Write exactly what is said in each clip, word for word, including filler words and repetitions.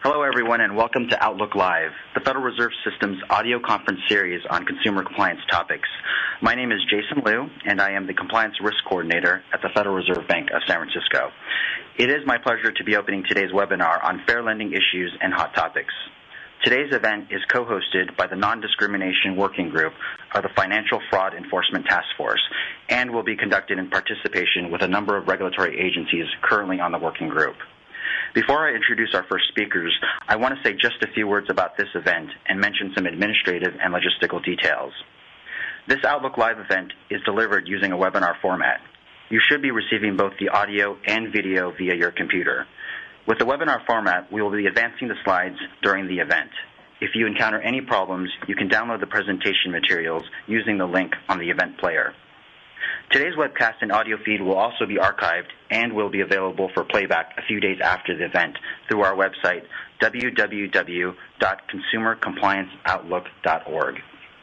Hello, everyone, and welcome to Outlook Live, the Federal Reserve System's audio conference series on consumer compliance topics. My name is Jason Liu, and I am the Compliance Risk Coordinator at the Federal Reserve Bank of San Francisco. It is my pleasure to be opening today's webinar on fair lending issues and hot topics. Today's event is co-hosted by the Non-Discrimination Working Group of the Financial Fraud Enforcement Task Force and will be conducted in participation with a number of regulatory agencies currently on the working group. Before I introduce our first speakers, I want to say just a few words about this event and mention some administrative and logistical details. This Outlook Live event is delivered using a webinar format. You should be receiving both the audio and video via your computer. With the webinar format, we will be advancing the slides during the event. If you encounter any problems, you can download the presentation materials using the link on the event player. Today's webcast and audio feed will also be archived and will be available for playback a few days after the event through our website, w w w dot consumer compliance outlook dot org.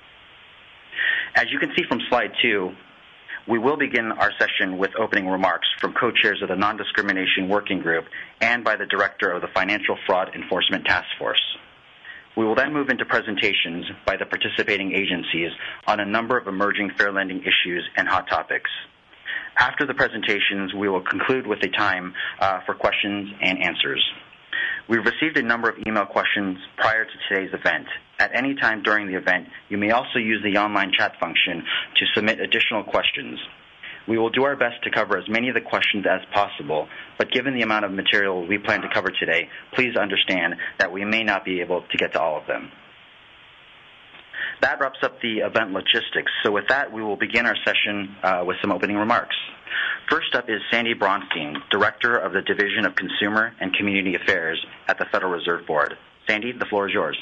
As you can see from slide two, we will begin our session with opening remarks from co-chairs of the Non-Discrimination Working Group and by the Director of the Financial Fraud Enforcement Task Force. We will then move into presentations by the participating agencies on a number of emerging fair lending issues and hot topics. After the presentations, we will conclude with a time uh, for questions and answers. We've received a number of email questions prior to today's event. At any time during the event, you may also use the online chat function to submit additional questions. We will do our best to cover as many of the questions as possible, but given the amount of material we plan to cover today, please understand that we may not be able to get to all of them. That wraps up the event logistics. So with that, we will begin our session uh, with some opening remarks. First up is Sandy Bronstein, Director of the Division of Consumer and Community Affairs at the Federal Reserve Board. Sandy, the floor is yours.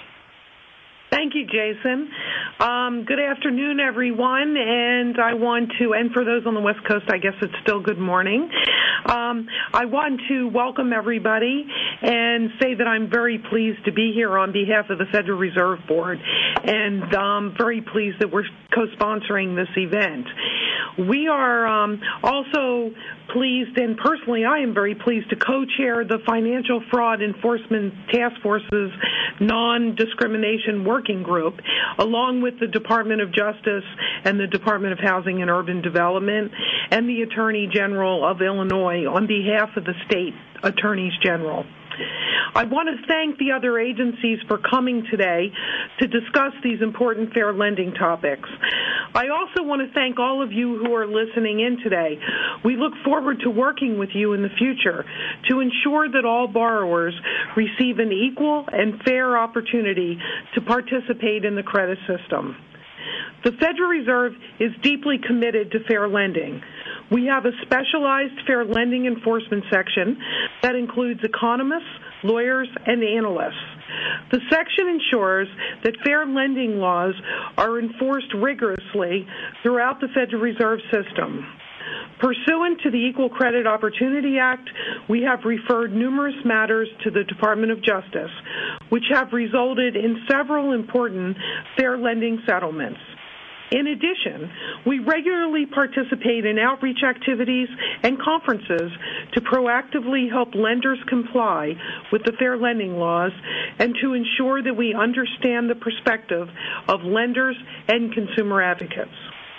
Thank you, Jason. Um, good afternoon, everyone, and I want to, and for those on the West Coast, I guess it's still good morning. Um, I want to welcome everybody and say that I'm very pleased to be here on behalf of the Federal Reserve Board, and um, very pleased that we're co-sponsoring this event. We are um, also pleased, and personally I am very pleased to co-chair the Financial Fraud Enforcement Task Force's Non-Discrimination Working Group, along with the Department of Justice and the Department of Housing and Urban Development and the Attorney General of Illinois on behalf of the state attorneys general. I want to thank the other agencies for coming today to discuss these important fair lending topics. I also want to thank all of you who are listening in today. We look forward to working with you in the future to ensure that all borrowers receive an equal and fair opportunity to participate in the credit system. The Federal Reserve is deeply committed to fair lending. We have a specialized fair lending enforcement section that includes economists, lawyers, and analysts. The section ensures that fair lending laws are enforced rigorously throughout the Federal Reserve System. Pursuant to the Equal Credit Opportunity Act, we have referred numerous matters to the Department of Justice, which have resulted in several important fair lending settlements. In addition, we regularly participate in outreach activities and conferences to proactively help lenders comply with the fair lending laws and to ensure that we understand the perspective of lenders and consumer advocates.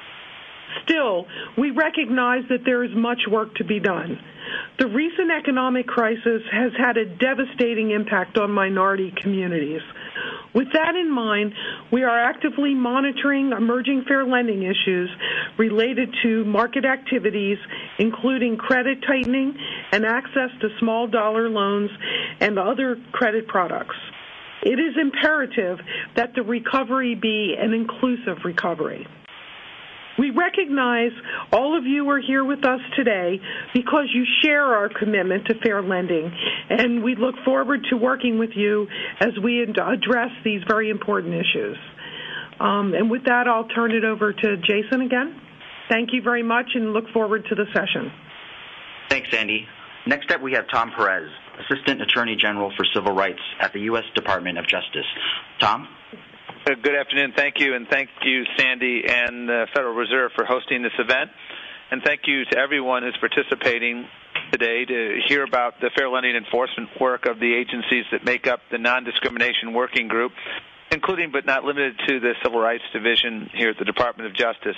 Still, we recognize that there is much work to be done. The recent economic crisis has had a devastating impact on minority communities. With that in mind, we are actively monitoring emerging fair lending issues related to market activities, including credit tightening and access to small dollar loans and other credit products. It is imperative that the recovery be an inclusive recovery. We recognize all of you are here with us today because you share our commitment to fair lending, and we look forward to working with you as we address these very important issues. Um, and with that, I'll turn it over to Jason again. Thank you very much and look forward to the session. Thanks, Sandy. Next up, we have Tom Perez, Assistant Attorney General for Civil Rights at the U S Department of Justice. Tom? Good afternoon. Thank you, and thank you, Sandy and the Federal Reserve, for hosting this event. and thank you to everyone who's participating today to hear about the fair lending enforcement work of the agencies that make up the Non-Discrimination Working Group, including but not limited to the Civil Rights Division here at the Department of Justice.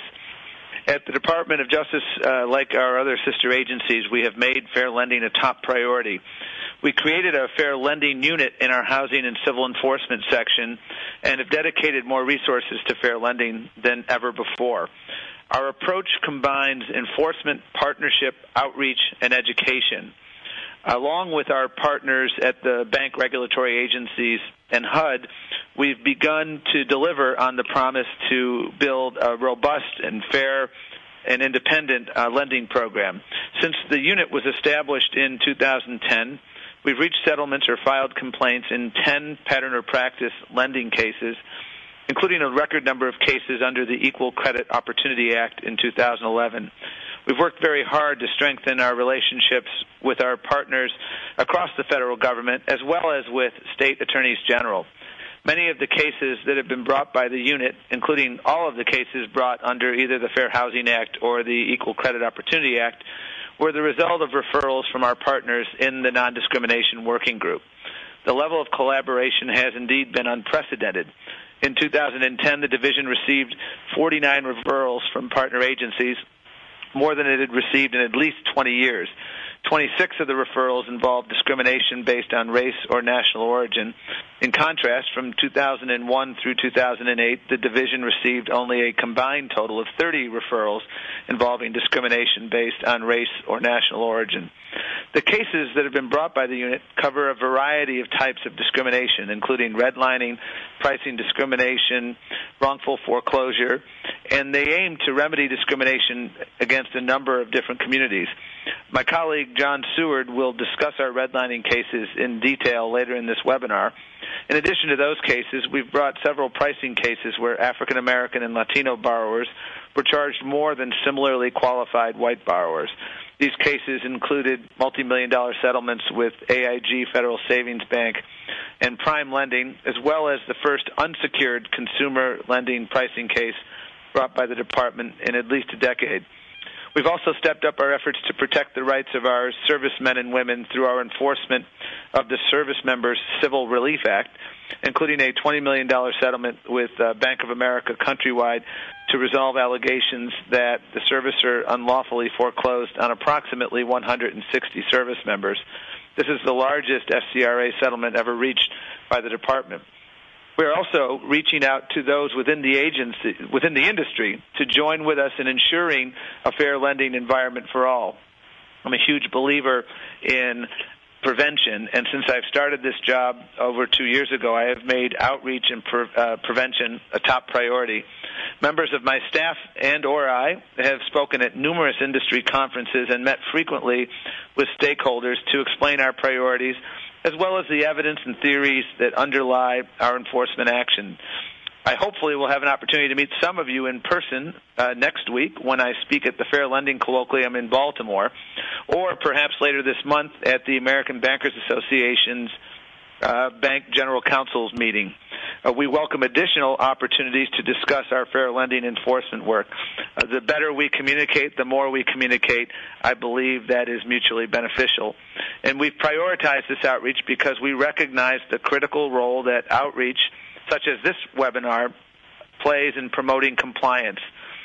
At the Department of Justice, uh, like our other sister agencies, we have made fair lending a top priority. We created a fair lending unit in our housing and civil enforcement section and have dedicated more resources to fair lending than ever before. Our approach combines enforcement, partnership, outreach, and education. Along with our partners at the bank regulatory agencies and H U D, we've begun to deliver on the promise to build a robust and fair and independent uh, lending program. Since the unit was established in two thousand ten, we've reached settlements or filed complaints in ten pattern or practice lending cases, including a record number of cases under the Equal Credit Opportunity Act in two thousand eleven. We've worked very hard to strengthen our relationships with our partners across the federal government, as well as with state attorneys general. Many of the cases that have been brought by the unit, including all of the cases brought under either the Fair Housing Act or the Equal Credit Opportunity Act, were the result of referrals from our partners in the Non-Discrimination Working Group. The level of collaboration has indeed been unprecedented. In two thousand ten, the division received forty-nine referrals from partner agencies, more than it had received in at least twenty years. twenty-six of the referrals involved discrimination based on race or national origin. In contrast, from two thousand one through two thousand eight, the division received only a combined total of thirty referrals involving discrimination based on race or national origin. The cases that have been brought by the unit cover a variety of types of discrimination, including redlining, pricing discrimination, wrongful foreclosure, and they aim to remedy discrimination against a number of different communities. My colleague John Seward will discuss our redlining cases in detail later in this webinar. In addition to those cases, we've brought several pricing cases where African American and Latino borrowers were charged more than similarly qualified white borrowers. These cases included multi-million dollar settlements with A I G Federal Savings Bank and Prime Lending, as well as the first unsecured consumer lending pricing case brought by the department in at least a decade. We've also stepped up our efforts to protect the rights of our servicemen and women through our enforcement of the Service Members Civil Relief Act, including a twenty million dollar settlement with uh, Bank of America Countrywide to resolve allegations that the servicer unlawfully foreclosed on approximately one hundred sixty service members. This is the largest F C R A settlement ever reached by the department. We're also reaching out to those within the agency, within the industry, to join with us in ensuring a fair lending environment for all. I'm a huge believer in prevention, and since I've started this job over two years ago, I have made outreach and pre- uh, prevention a top priority. Members of my staff and or I have spoken at numerous industry conferences and met frequently with stakeholders to explain our priorities, as well as the evidence and theories that underlie our enforcement action. I hopefully will have an opportunity to meet some of you in person uh, next week when I speak at the Fair Lending Colloquium in Baltimore, or perhaps later this month at the American Bankers Association's uh, Bank General Counsel's meeting. Uh, we welcome additional opportunities to discuss our fair lending enforcement work. Uh, the better we communicate, the more we communicate, I believe that is mutually beneficial. And we've prioritized this outreach because we recognize the critical role that outreach, such as this webinar, plays in promoting compliance.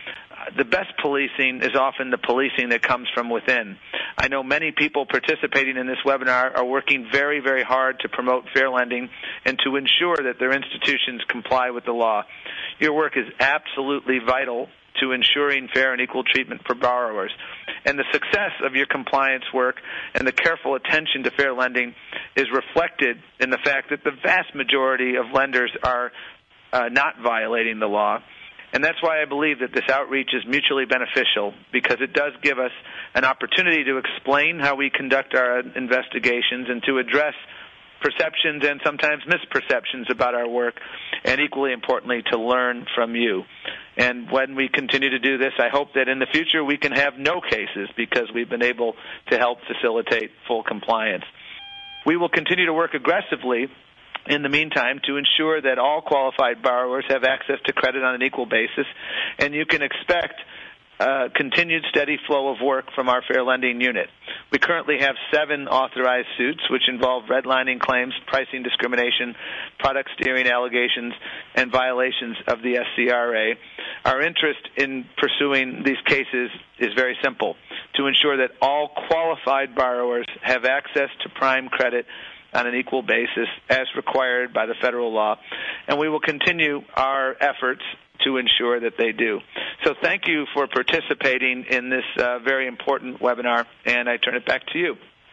The best policing is often the policing that comes from within. I know many people participating in this webinar are working very, very hard to promote fair lending and to ensure that their institutions comply with the law. Your work is absolutely vital to ensuring fair and equal treatment for borrowers. And the success of your compliance work and the careful attention to fair lending is reflected in the fact that the vast majority of lenders are uh, not violating the law. And that's why I believe that this outreach is mutually beneficial, because it does give us an opportunity to explain how we conduct our investigations and to address perceptions and sometimes misperceptions about our work, and equally importantly, to learn from you. And when we continue to do this, I hope that in the future we can have no cases because we've been able to help facilitate full compliance. We will continue to work aggressively in the meantime to ensure that all qualified borrowers have access to credit on an equal basis, and you can expect uh, continued steady flow of work from our fair lending unit. We currently have seven authorized suits, which involve redlining claims, pricing discrimination, product steering allegations, and violations of the S C R A. Our interest in pursuing these cases is very simple: to ensure that all qualified borrowers have access to prime credit on an equal basis as required by the federal law, and we will continue our efforts to ensure that they do. So thank you for participating in this uh, very important webinar, and I turn it back to you.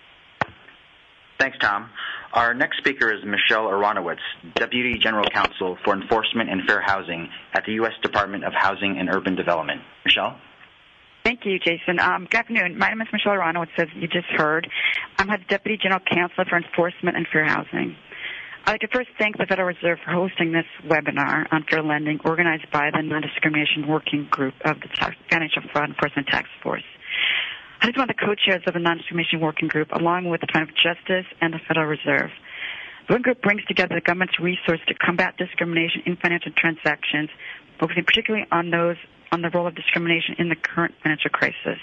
Thanks, Tom. Our next speaker is Michelle Aronowitz, Deputy General Counsel for Enforcement and Fair Housing at the U S Department of Housing and Urban Development. Michelle? Thank you, Jason. Um, good afternoon. My name is Michelle Aronowitz, as you just heard. I'm the Deputy General Counsel for Enforcement and Fair Housing. I'd like to first thank the Federal Reserve for hosting this webinar on fair lending organized by the Non-Discrimination Working Group of the Financial Fraud Enforcement Task Force. I just want the co-chairs of the Non-Discrimination Working Group, along with the Department of Justice and the Federal Reserve. The working group brings together the government's resources to combat discrimination in financial transactions, focusing particularly on those on the role of discrimination in the current financial crisis.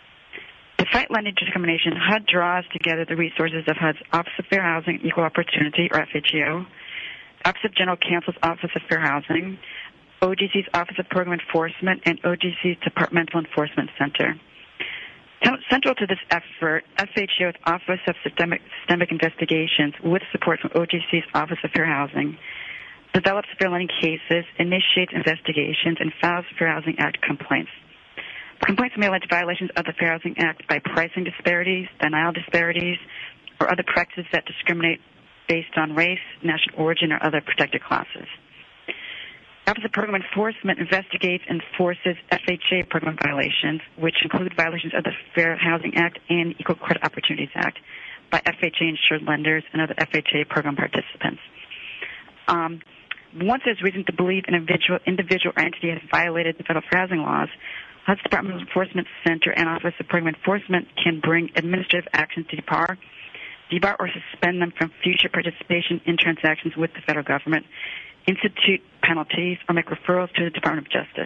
To fight lending discrimination, H U D draws together the resources of H U D's Office of Fair Housing and Equal Opportunity, or F H E O, Office of General Counsel's Office of Fair Housing, O G C's Office of Program Enforcement, and O G C's Departmental Enforcement Center. Central to this effort, F H E O's Office of Systemic, Systemic Investigations, with support from O G C's Office of Fair Housing, develops fair lending cases, initiates investigations, and files Fair Housing Act complaints. Complaints may allege violations of the Fair Housing Act by pricing disparities, denial disparities, or other practices that discriminate based on race, national origin, or other protected classes. The Office of Program Enforcement investigates and enforces F H A program violations, which include violations of the Fair Housing Act and Equal Credit Opportunities Act by F H A-insured lenders and other F H A program participants. Um, once there's reason to believe an individual, individual or entity has violated the federal fair housing laws, H U D's Department of Enforcement Center and Office of Program Enforcement can bring administrative actions to debar, debar or suspend them from future participation in transactions with the federal government, institute penalties, or make referrals to the Department of Justice.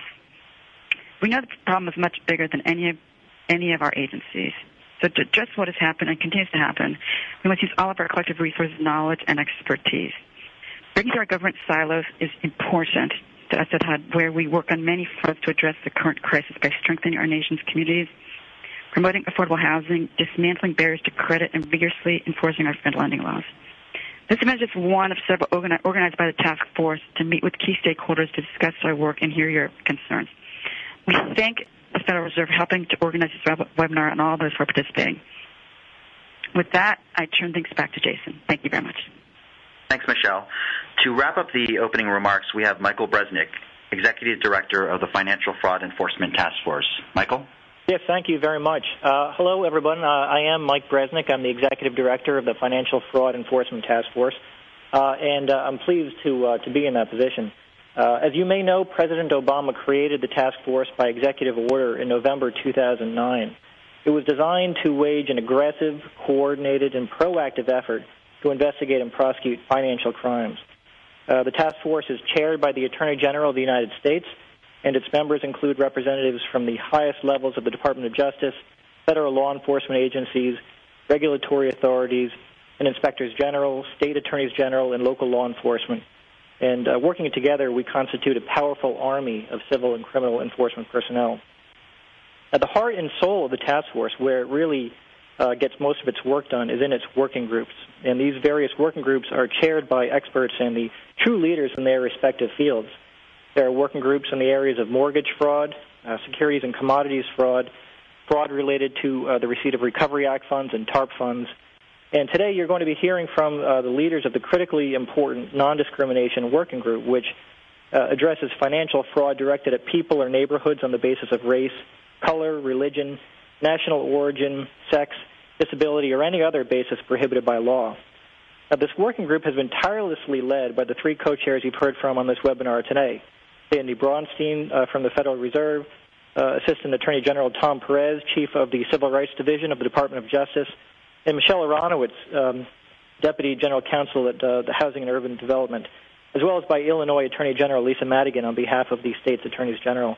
We know the problem is much bigger than any of, any of our agencies. So to address what has happened and continues to happen, we must use all of our collective resources, knowledge, and expertise. Breaking through our government silos is important to us at H U D, where we work on many fronts to address the current crisis by strengthening our nation's communities, promoting affordable housing, dismantling barriers to credit, and vigorously enforcing our federal lending laws. This event is just one of several organized by the task force to meet with key stakeholders to discuss our work and hear your concerns. We thank the Federal Reserve for helping to organize this webinar and all those who are participating. With that, I turn things back to Jason. Thank you very much. Thanks, Michelle. To wrap up the opening remarks, we have Michael Bresnick, Executive Director of the Financial Fraud Enforcement Task Force. Michael? Yes, thank you very much. Uh, hello, everyone. Uh, I am Mike Bresnick. I'm the Executive Director of the Financial Fraud Enforcement Task Force, uh, and uh, I'm pleased to uh, to be in that position. Uh, as you may know, President Obama created the task force by executive order in November two thousand nine. It was designed to wage an aggressive, coordinated, and proactive effort to investigate and prosecute financial crimes. Uh, the task force is chaired by the Attorney General of the United States, and its members include representatives from the highest levels of the Department of Justice, federal law enforcement agencies, regulatory authorities, and inspectors general, state attorneys general, and local law enforcement. And uh, working together, we constitute a powerful army of civil and criminal enforcement personnel. At the heart and soul of the task force, where it really uh, gets most of its work done, is in its working groups. And these various working groups are chaired by experts and the true leaders in their respective fields. There are working groups in the areas of mortgage fraud, uh, securities and commodities fraud, fraud related to uh, the receipt of Recovery Act funds and TARP funds. And today you're going to be hearing from uh, the leaders of the critically important non-discrimination working group, which uh, addresses financial fraud directed at people or neighborhoods on the basis of race, color, religion, national origin, sex, disability, or any other basis prohibited by law. Now, this working group has been tirelessly led by the three co-chairs you've heard from on this webinar today. Sandy Braunstein uh, from the Federal Reserve, uh, Assistant Attorney General Tom Perez, Chief of the Civil Rights Division of the Department of Justice, and Michelle Aronowitz, um, Deputy General Counsel at uh, the Housing and Urban Development, as well as by Illinois Attorney General Lisa Madigan on behalf of the state's Attorneys General.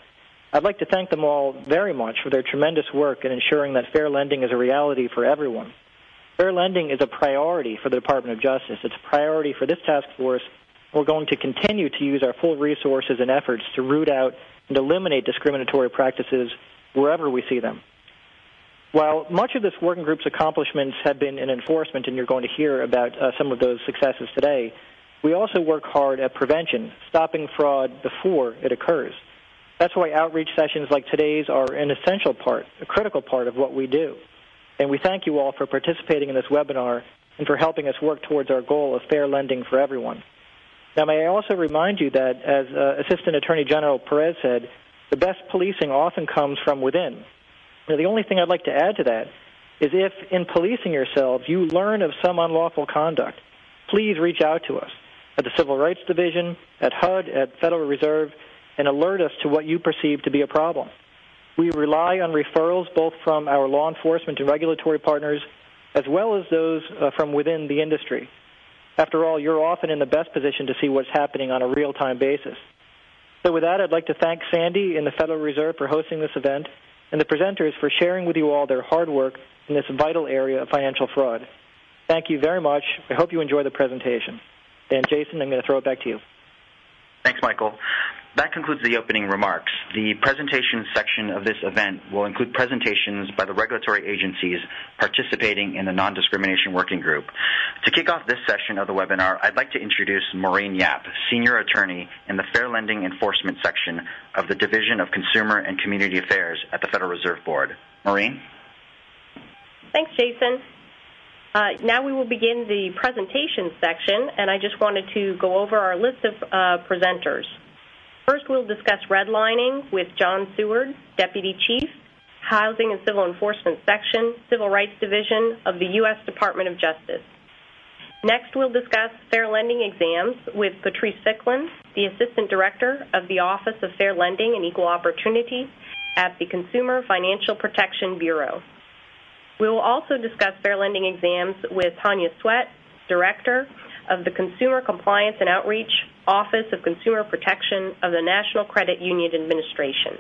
I'd like to thank them all very much for their tremendous work in ensuring that fair lending is a reality for everyone. Fair lending is a priority for the Department of Justice. It's a priority for this task force. We're going to continue to use our full resources and efforts to root out and eliminate discriminatory practices wherever we see them. While much of this working group's accomplishments have been in enforcement, and you're going to hear about uh, some of those successes today, we also work hard at prevention, stopping fraud before it occurs. That's why outreach sessions like today's are an essential part, a critical part of what we do. And we thank you all for participating in this webinar and for helping us work towards our goal of fair lending for everyone. Now, may I also remind you that, as uh, Assistant Attorney General Perez said, the best policing often comes from within. Now, the only thing I'd like to add to that is if, in policing yourselves, you learn of some unlawful conduct, please reach out to us at the Civil Rights Division, at H U D, at Federal Reserve, and alert us to what you perceive to be a problem. We rely on referrals both from our law enforcement and regulatory partners as well as those uh, from within the industry. After all, you're often in the best position to see what's happening on a real-time basis. So with that, I'd like to thank Sandy and the Federal Reserve for hosting this event and the presenters for sharing with you all their hard work in this vital area of financial fraud. Thank you very much. I hope you enjoy the presentation. And Jason, I'm going to throw it back to you. Thanks, Michael. That concludes the opening remarks. The presentation section of this event will include presentations by the regulatory agencies participating in the Non-Discrimination Working Group. To kick off this session of the webinar, I'd like to introduce Maureen Yap, Senior Attorney in the Fair Lending Enforcement section of the Division of Consumer and Community Affairs at the Federal Reserve Board. Maureen? Thanks, Jason. Uh, now we will begin the presentation section, and I just wanted to go over our list of uh, presenters. First, we'll discuss redlining with John Seward, Deputy Chief, Housing and Civil Enforcement Section, Civil Rights Division of the U S Department of Justice. Next, we'll discuss fair lending exams with Patrice Ficklin, the Assistant Director of the Office of Fair Lending and Equal Opportunity at the Consumer Financial Protection Bureau. We will also discuss fair lending exams with Tanya Sweat, Director of the Consumer Compliance and Outreach Office of Consumer Protection of the National Credit Union Administration.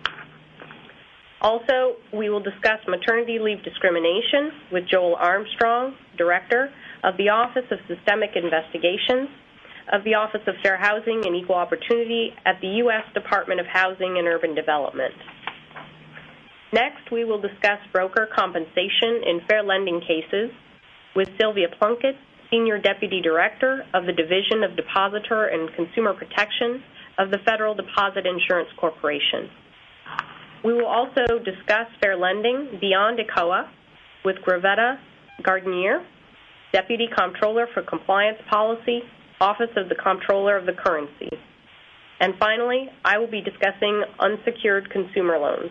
Also, we will discuss maternity leave discrimination with Joel Armstrong, Director of the Office of Systemic Investigations of the Office of Fair Housing and Equal Opportunity at the U S Department of Housing and Urban Development. Next, we will discuss broker compensation in fair lending cases with Sylvia Plunkett, Senior Deputy Director of the Division of Depositor and Consumer Protection of the Federal Deposit Insurance Corporation. We will also discuss fair lending beyond E C O A with Gravetta Gardenier, Deputy Comptroller for Compliance Policy, Office of the Comptroller of the Currency. And finally, I will be discussing unsecured consumer loans.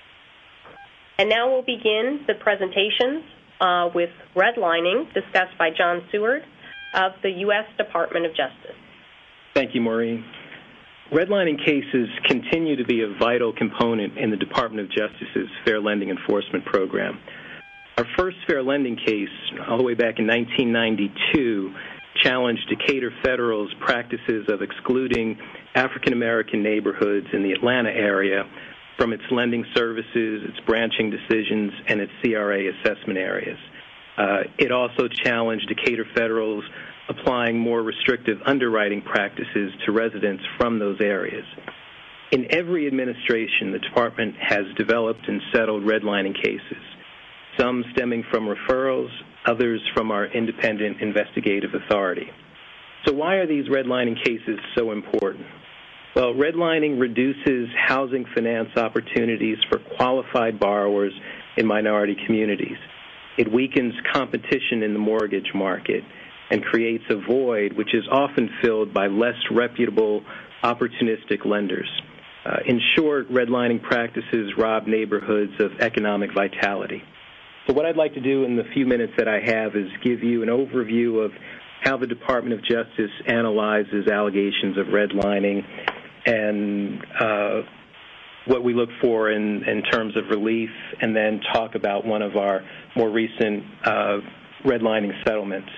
And now we'll begin the presentations uh, with redlining discussed by John Seward of the U S Department of Justice. Thank you, Maureen. Redlining cases continue to be a vital component in the Department of Justice's Fair Lending Enforcement Program. Our first fair lending case, all the way back in nineteen ninety-two, challenged Decatur Federal's practices of excluding African-American neighborhoods in the Atlanta area from its lending services, its branching decisions, and its C R A assessment areas. Uh, it also challenged Decatur Federal's applying more restrictive underwriting practices to residents from those areas. In every administration, the Department has developed and settled redlining cases, some stemming from referrals, others from our independent investigative authority. So why are these redlining cases so important? Well, redlining reduces housing finance opportunities for qualified borrowers in minority communities. It weakens competition in the mortgage market and creates a void which is often filled by less reputable, opportunistic lenders. Uh, in short, redlining practices rob neighborhoods of economic vitality. So what I'd like to do in the few minutes that I have is give you an overview of how the Department of Justice analyzes allegations of redlining and uh, what we look for in, in terms of relief, and then talk about one of our more recent uh, redlining settlements.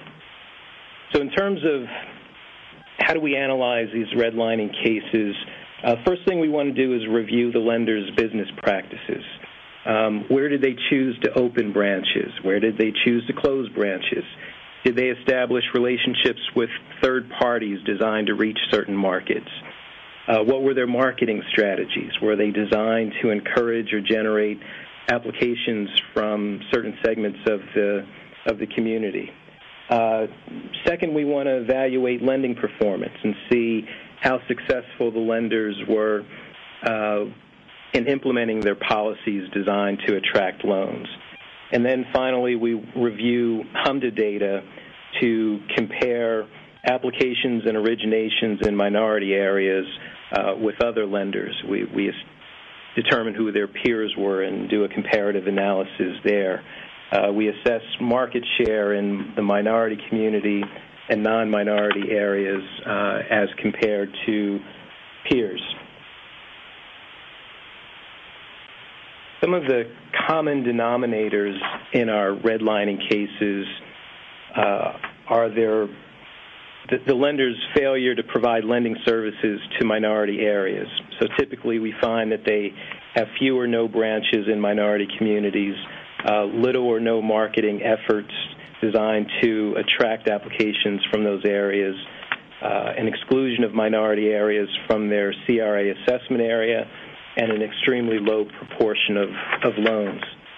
So in terms of how do we analyze these redlining cases, Uh, first thing we want to do is review the lender's business practices. Um, where did they choose to open branches? Where did they choose to close branches? Did they establish relationships with third parties designed to reach certain markets? Uh, what were their marketing strategies? Were they designed to encourage or generate applications from certain segments of the of the community? Uh, second, we want to evaluate lending performance and see how successful the lenders were uh, in implementing their policies designed to attract loans. And then finally, we review HMDA data to compare applications and originations in minority areas uh, with other lenders. We, we determine who their peers were and do a comparative analysis there. Uh, we assess market share in the minority community and non-minority areas uh, as compared to peers. Some of the common denominators in our redlining cases uh, are their the, the lender's failure to provide lending services to minority areas. So typically we find that they have few or no branches in minority communities, uh, little or no marketing efforts designed to attract applications from those areas, uh, an exclusion of minority areas from their C R A assessment area, and an extremely low proportion of, of loans.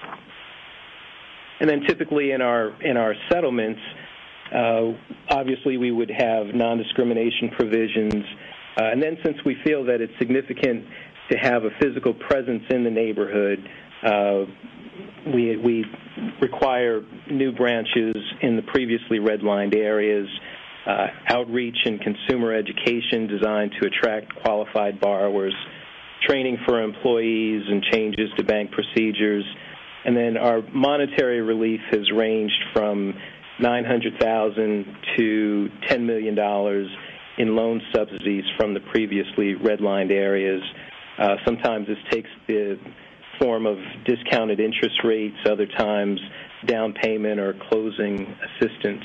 And then typically in our in our settlements, uh, obviously we would have non-discrimination provisions. Uh, and then since we feel that it's significant to have a physical presence in the neighborhood, uh, we, we require new branches in the previously redlined areas, uh, outreach and consumer education designed to attract qualified borrowers, training for employees and changes to bank procedures. And then our monetary relief has ranged from nine hundred thousand dollars to ten million dollars in loan subsidies from the previously redlined areas. Uh, sometimes this takes the form of discounted interest rates, other times down payment or closing assistance.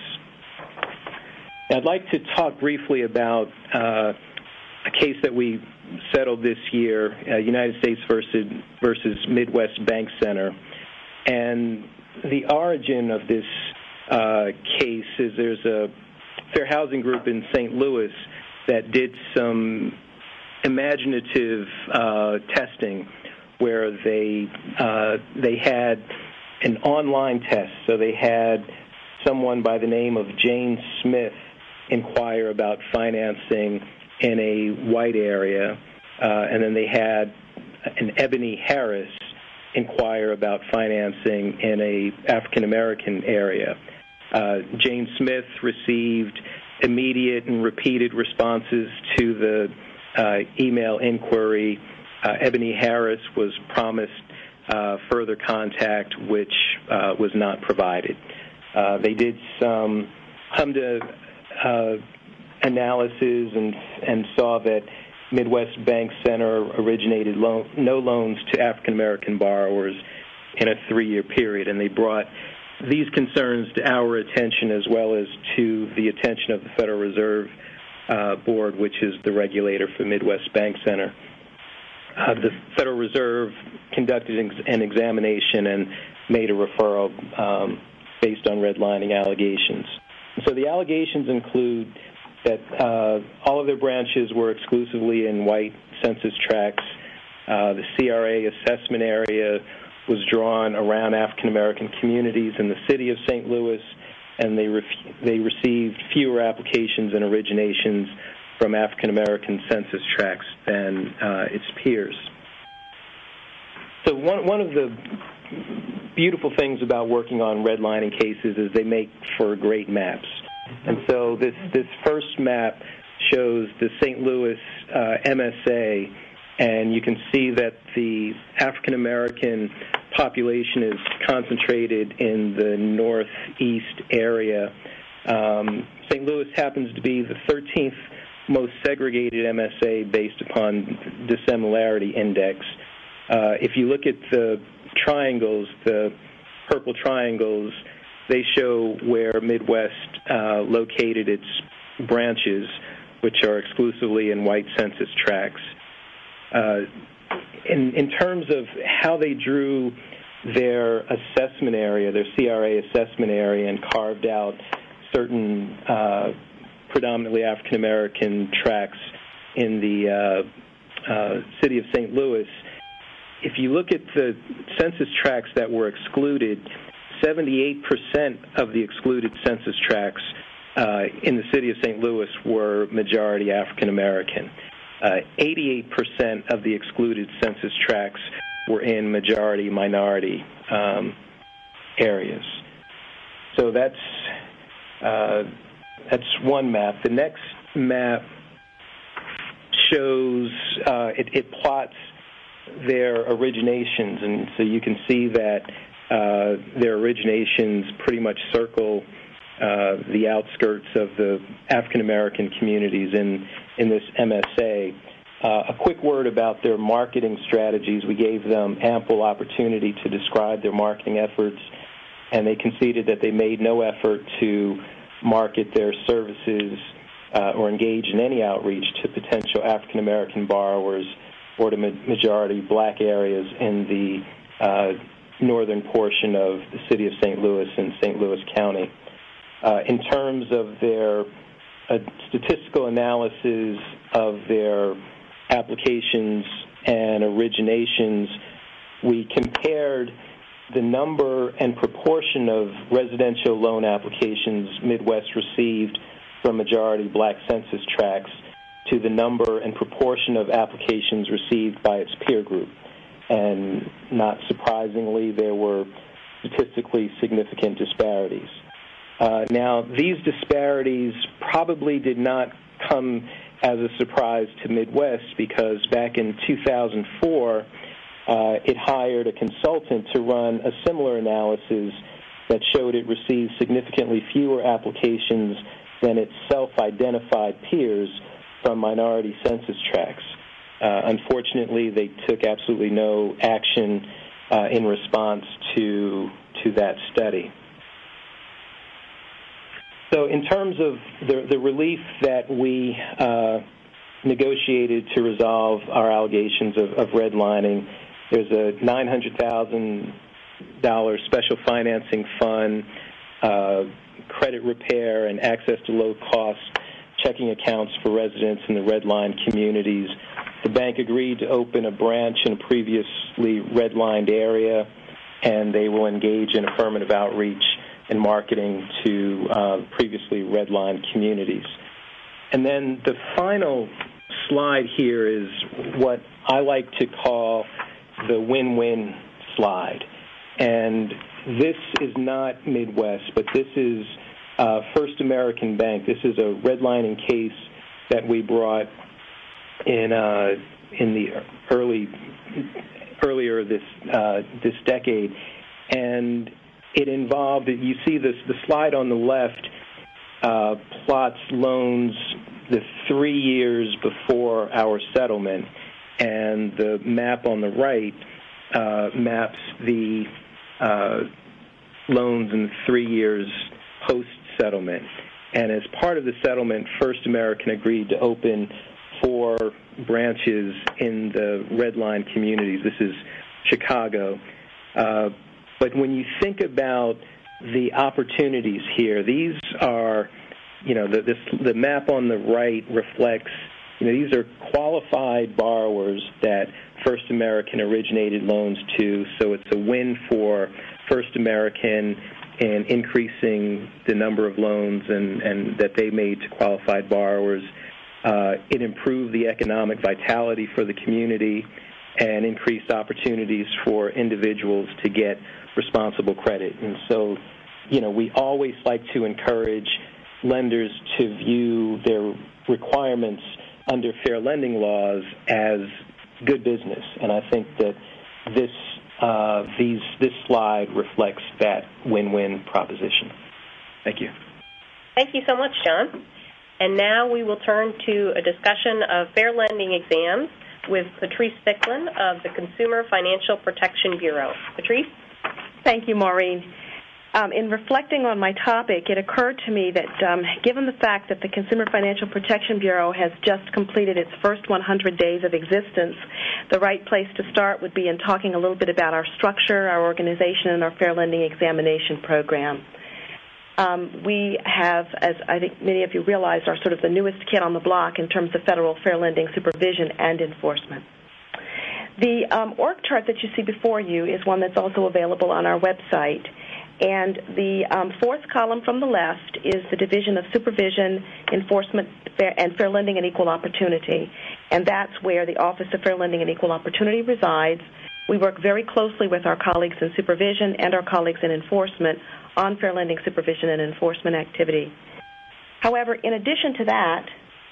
I'd like to talk briefly about uh, a case that we settled this year, uh, United States versus, versus Midwest Bank Center. And the origin of this uh, case is there's a fair housing group in Saint Louis that did some imaginative uh, testing where they uh, they had an online test. So they had someone by the name of Jane Smith inquire about financing in a white area, uh, and then they had an Ebony Harris inquire about financing in a African-American area. Uh, Jane Smith received immediate and repeated responses to the uh, email inquiry. Uh, Ebony Harris was promised uh, further contact, which uh, was not provided. Uh, they did some HMDA uh, analysis and, and saw that Midwest Bank Center originated loan, no loans to African-American borrowers in a three-year period, and they brought these concerns to our attention as well as to the attention of the Federal Reserve uh, Board, which is the regulator for Midwest Bank Center. Uh, the Federal Reserve conducted an examination and made a referral um, based on redlining allegations. And so the allegations include that uh, all of their branches were exclusively in white census tracts. Uh, the C R A assessment area was drawn around African-American communities in the city of Saint Louis, and they, ref- they received fewer applications and originations from African-American census tracts than uh, its peers. So one, one of the beautiful things about working on redlining cases is they make for great maps. And so this, this first map shows the Saint Louis uh, M S A, and you can see that the African-American population is concentrated in the northeast area. Um, Saint Louis happens to be the thirteenth most segregated M S A based upon dissimilarity index. Uh, if you look at the triangles, the purple triangles, they show where Midwest uh, located its branches, which are exclusively in white census tracts. uh, in, in terms of how they drew their assessment area, their C R A assessment area, and carved out certain uh, predominantly African American tracts in the uh, uh, city of Saint Louis, if you look at the census tracts that were excluded, seventy-eight percent of the excluded census tracts uh, in the city of Saint Louis were majority African American. Uh, eighty-eight percent of the excluded census tracts were in majority minority um, areas. So that's uh, that's one map. The next map shows uh, it, it plots their originations, and so you can see that uh, their originations pretty much circle uh, the outskirts of the African American communities in in this M S A. Uh, a quick word about their marketing strategies. We gave them ample opportunity to describe their marketing efforts, and they conceded that they made no effort to market their services uh, or engage in any outreach to potential African American borrowers or to majority black areas in the uh, northern portion of the city of Saint Louis and Saint Louis County. Uh, in terms of their uh, statistical analysis of their applications and originations, we compared the number and proportion of residential loan applications Midwest received from majority black census tracts to the number and proportion of applications received by its peer group. And not surprisingly, there were statistically significant disparities. Uh, now, these disparities probably did not come as a surprise to Midwest, because back in two thousand four, uh, it hired a consultant to run a similar analysis that showed it received significantly fewer applications than its self-identified peers from minority census tracts. Uh, unfortunately, they took absolutely no action uh, in response to to that study. So in terms of the, the relief that we uh, negotiated to resolve our allegations of, of redlining, there's a nine hundred thousand dollars special financing fund, uh, credit repair, and access to low-cost checking accounts for residents in the redlined communities. The bank agreed to open a branch in a previously redlined area, and they will engage in affirmative outreach and marketing to uh, previously redlined communities. And then the final slide here is what I like to call the win-win slide. And this is not Midwest, but this is uh, First American Bank. This is a redlining case that we brought in uh, in the early earlier this uh, this decade, and it involved, you see this, the slide on the left uh, plots loans the three years before our settlement, and the map on the right uh, maps the uh, loans in the three years post-settlement. And as part of the settlement, First American agreed to open four branches in the redline communities. This is Chicago. Uh, But when you think about the opportunities here, these are, you know, the, this, the map on the right reflects, you know, these are qualified borrowers that First American originated loans to, so it's a win for First American in increasing the number of loans and, and that they made to qualified borrowers. Uh, it improved the economic vitality for the community and increased opportunities for individuals to get responsible credit. And so, you know, we always like to encourage lenders to view their requirements under fair lending laws as good business. And I think that this uh, these this slide reflects that win-win proposition. Thank you. Thank you so much, John. And now we will turn to a discussion of fair lending exams with Patrice Ficklin of the Consumer Financial Protection Bureau. Patrice? Thank you, Maureen. Um, in reflecting on my topic, it occurred to me that um, given the fact that the Consumer Financial Protection Bureau has just completed its first one hundred days of existence, the right place to start would be in talking a little bit about our structure, our organization, and our Fair Lending Examination Program. Um, we have, as I think many of you realize, are sort of the newest kid on the block in terms of federal fair lending supervision and enforcement. The um, org chart that you see before you is one that's also available on our website. And the um, fourth column from the left is the Division of Supervision, Enforcement, Fair, and Fair Lending and Equal Opportunity. And that's where the Office of Fair Lending and Equal Opportunity resides. We work very closely with our colleagues in supervision and our colleagues in enforcement on fair lending supervision and enforcement activity. However, in addition to that,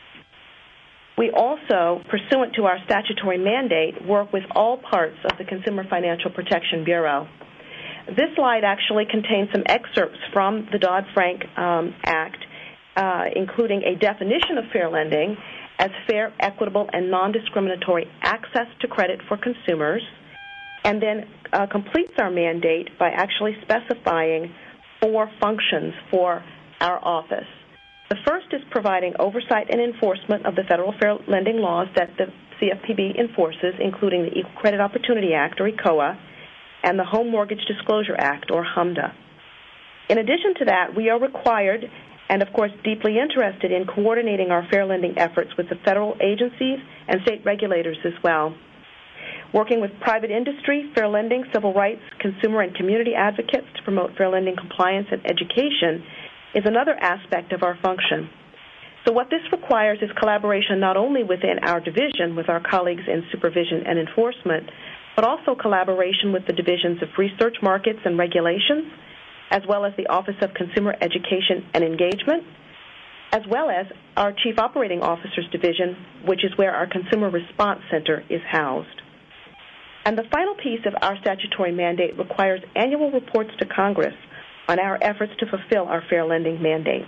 we also, pursuant to our statutory mandate, work with all parts of the Consumer Financial Protection Bureau. This slide actually contains some excerpts from the Dodd-Frank um, Act, uh, including a definition of fair lending as fair, equitable, and non-discriminatory access to credit for consumers, and then uh, completes our mandate by actually specifying four functions for our office. The first is providing oversight and enforcement of the federal fair lending laws that the C F P B enforces, including the Equal Credit Opportunity Act, or E C O A, and the Home Mortgage Disclosure Act, or H M D A. In addition to that, we are required and, of course, deeply interested in coordinating our fair lending efforts with the federal agencies and state regulators as well. Working with private industry, fair lending, civil rights, consumer and community advocates to promote fair lending compliance and education is another aspect of our function. So what this requires is collaboration not only within our division with our colleagues in supervision and enforcement, but also collaboration with the divisions of research, markets, and regulations, as well as the Office of Consumer Education and Engagement, as well as our Chief Operating Officer's Division, which is where our Consumer Response Center is housed. And the final piece of our statutory mandate requires annual reports to Congress on our efforts to fulfill our fair lending mandate.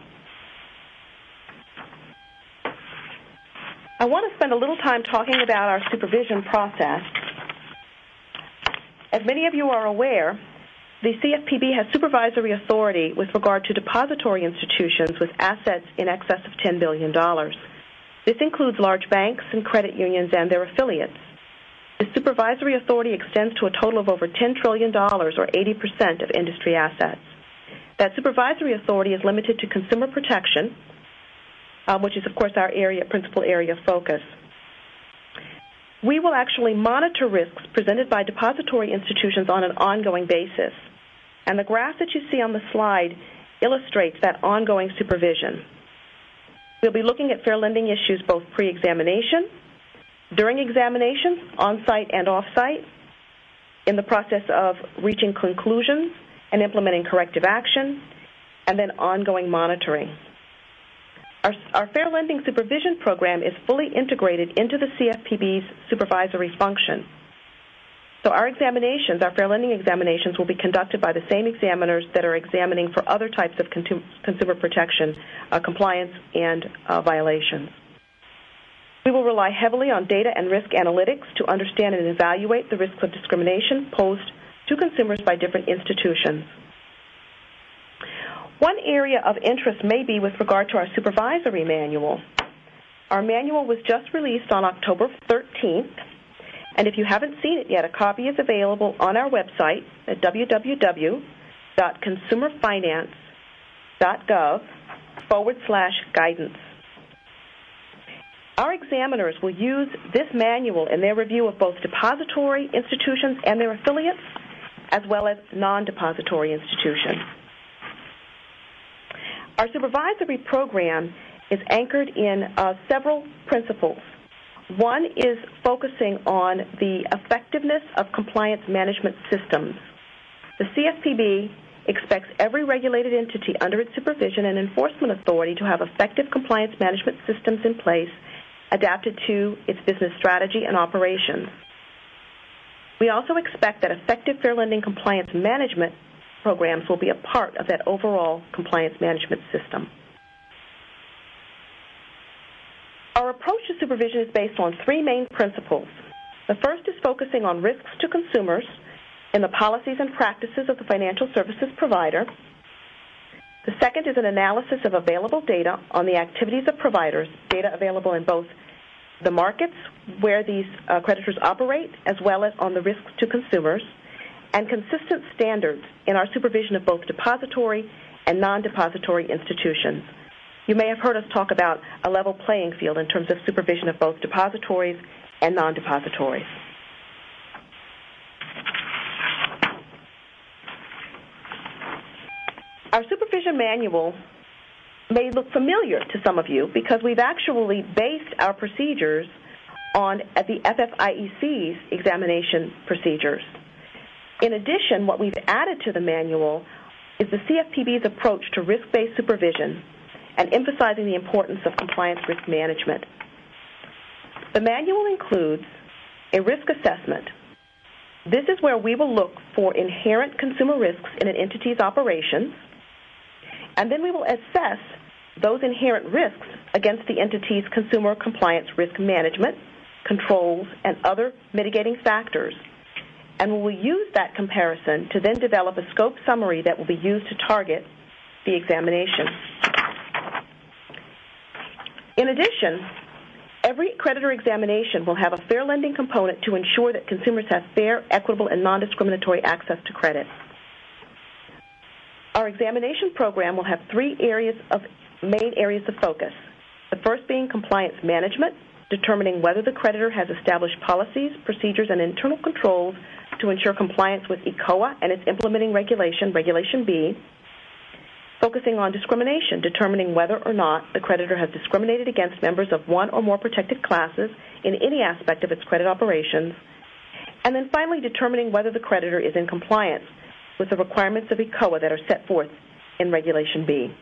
I want to spend a little time talking about our supervision process. As many of you are aware, the C F P B has supervisory authority with regard to depository institutions with assets in excess of ten billion dollars. This includes large banks and credit unions and their affiliates. The supervisory authority extends to a total of over ten trillion dollars, or eighty percent of industry assets. That supervisory authority is limited to consumer protection, uh, which is, of course, our area, principal area of focus. We will actually monitor risks presented by depository institutions on an ongoing basis. And the graph that you see on the slide illustrates that ongoing supervision. We'll be looking at fair lending issues both pre-examination, during examinations, on-site and off-site, in the process of reaching conclusions and implementing corrective action, and then ongoing monitoring. Our, our Fair Lending Supervision Program is fully integrated into the C F P B's supervisory function. So our examinations, our fair lending examinations, will be conducted by the same examiners that are examining for other types of consumer protection, uh, compliance, and uh, violations. We will rely heavily on data and risk analytics to understand and evaluate the risks of discrimination posed to consumers by different institutions. One area of interest may be with regard to our supervisory manual. Our manual was just released on October thirteenth, and if you haven't seen it yet, a copy is available on our website at w w w dot consumer finance dot gov forward slash guidance. Our examiners will use this manual in their review of both depository institutions and their affiliates, as well as non-depository institutions. Our supervisory program is anchored in uh, several principles. One is focusing on the effectiveness of compliance management systems. The C F P B expects every regulated entity under its supervision and enforcement authority to have effective compliance management systems in place adapted to its business strategy and operations. We also expect that effective fair lending compliance management programs will be a part of that overall compliance management system. Our approach to supervision is based on three main principles. The first is focusing on risks to consumers, in the policies and practices of the financial services provider. The second is an analysis of available data on the activities of providers, data available in both the markets where these uh, creditors operate, as well as on the risks to consumers, and consistent standards in our supervision of both depository and non-depository institutions. You may have heard us talk about a level playing field in terms of supervision of both depositories and non-depositories. Our supervision manual may look familiar to some of you because we've actually based our procedures on the F F I E C's examination procedures. In addition, what we've added to the manual is the C F P B's approach to risk-based supervision and emphasizing the importance of compliance risk management. The manual includes a risk assessment. This is where we will look for inherent consumer risks in an entity's operations, and then we will assess those inherent risks against the entity's consumer compliance risk management, controls, and other mitigating factors. And we will use that comparison to then develop a scope summary that will be used to target the examination. In addition, every creditor examination will have a fair lending component to ensure that consumers have fair, equitable, and non-discriminatory access to credit. Our examination program will have three areas of main areas of focus. The first being compliance management, determining whether the creditor has established policies, procedures, and internal controls to ensure compliance with E C O A and its implementing regulation, Regulation B. Focusing on discrimination, determining whether or not the creditor has discriminated against members of one or more protected classes in any aspect of its credit operations. And then finally, determining whether the creditor is in compliance with the requirements of E C O A that are set forth in Regulation B.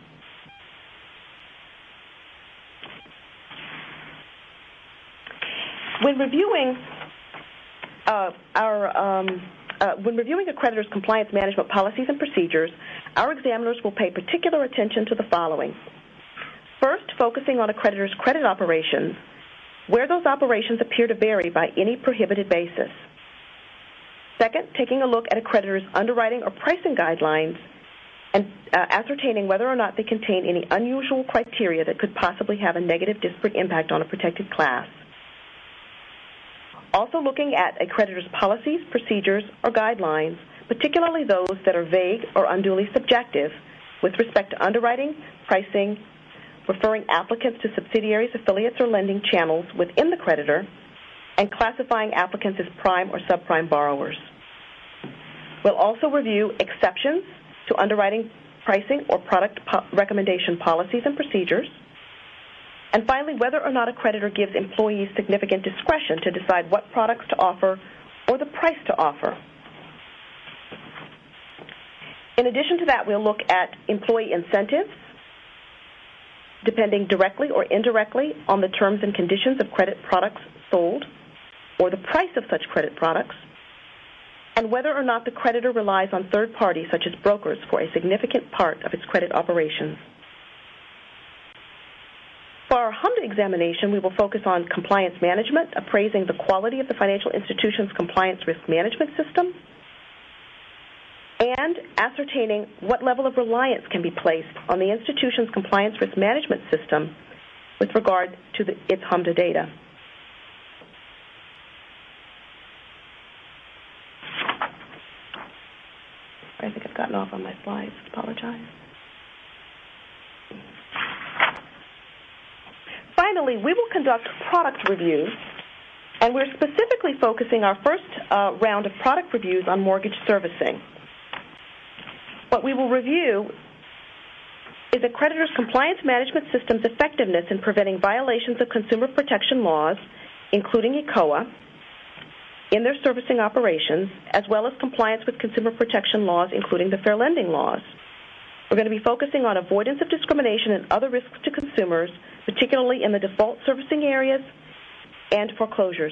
When reviewing uh, our um, uh, when reviewing a creditor's compliance management policies and procedures, our examiners will pay particular attention to the following. First, focusing on a creditor's credit operations, where those operations appear to vary by any prohibited basis. Second, taking a look at a creditor's underwriting or pricing guidelines and uh, ascertaining whether or not they contain any unusual criteria that could possibly have a negative disparate impact on a protected class. Also looking at a creditor's policies, procedures, or guidelines, particularly those that are vague or unduly subjective with respect to underwriting, pricing, referring applicants to subsidiaries, affiliates, or lending channels within the creditor, and classifying applicants as prime or subprime borrowers. We'll also review exceptions to underwriting, pricing, or product po- recommendation policies and procedures. And finally, whether or not a creditor gives employees significant discretion to decide what products to offer or the price to offer. In addition to that, we'll look at employee incentives, depending directly or indirectly on the terms and conditions of credit products sold or the price of such credit products, and whether or not the creditor relies on third parties such as brokers for a significant part of its credit operations. For our H M D A examination, we will focus on compliance management, appraising the quality of the financial institution's compliance risk management system, and ascertaining what level of reliance can be placed on the institution's compliance risk management system with regard to the, its H M D A data. I think I've gotten off on my slides. Apologize. Finally, we will conduct product reviews, and we're specifically focusing our first uh, round of product reviews on mortgage servicing. What we will review is a creditor's compliance management system's effectiveness in preventing violations of consumer protection laws, including E C O A, in their servicing operations, as well as compliance with consumer protection laws, including the fair lending laws. We're going to be focusing on avoidance of discrimination and other risks to consumers, particularly in the default servicing areas and foreclosures.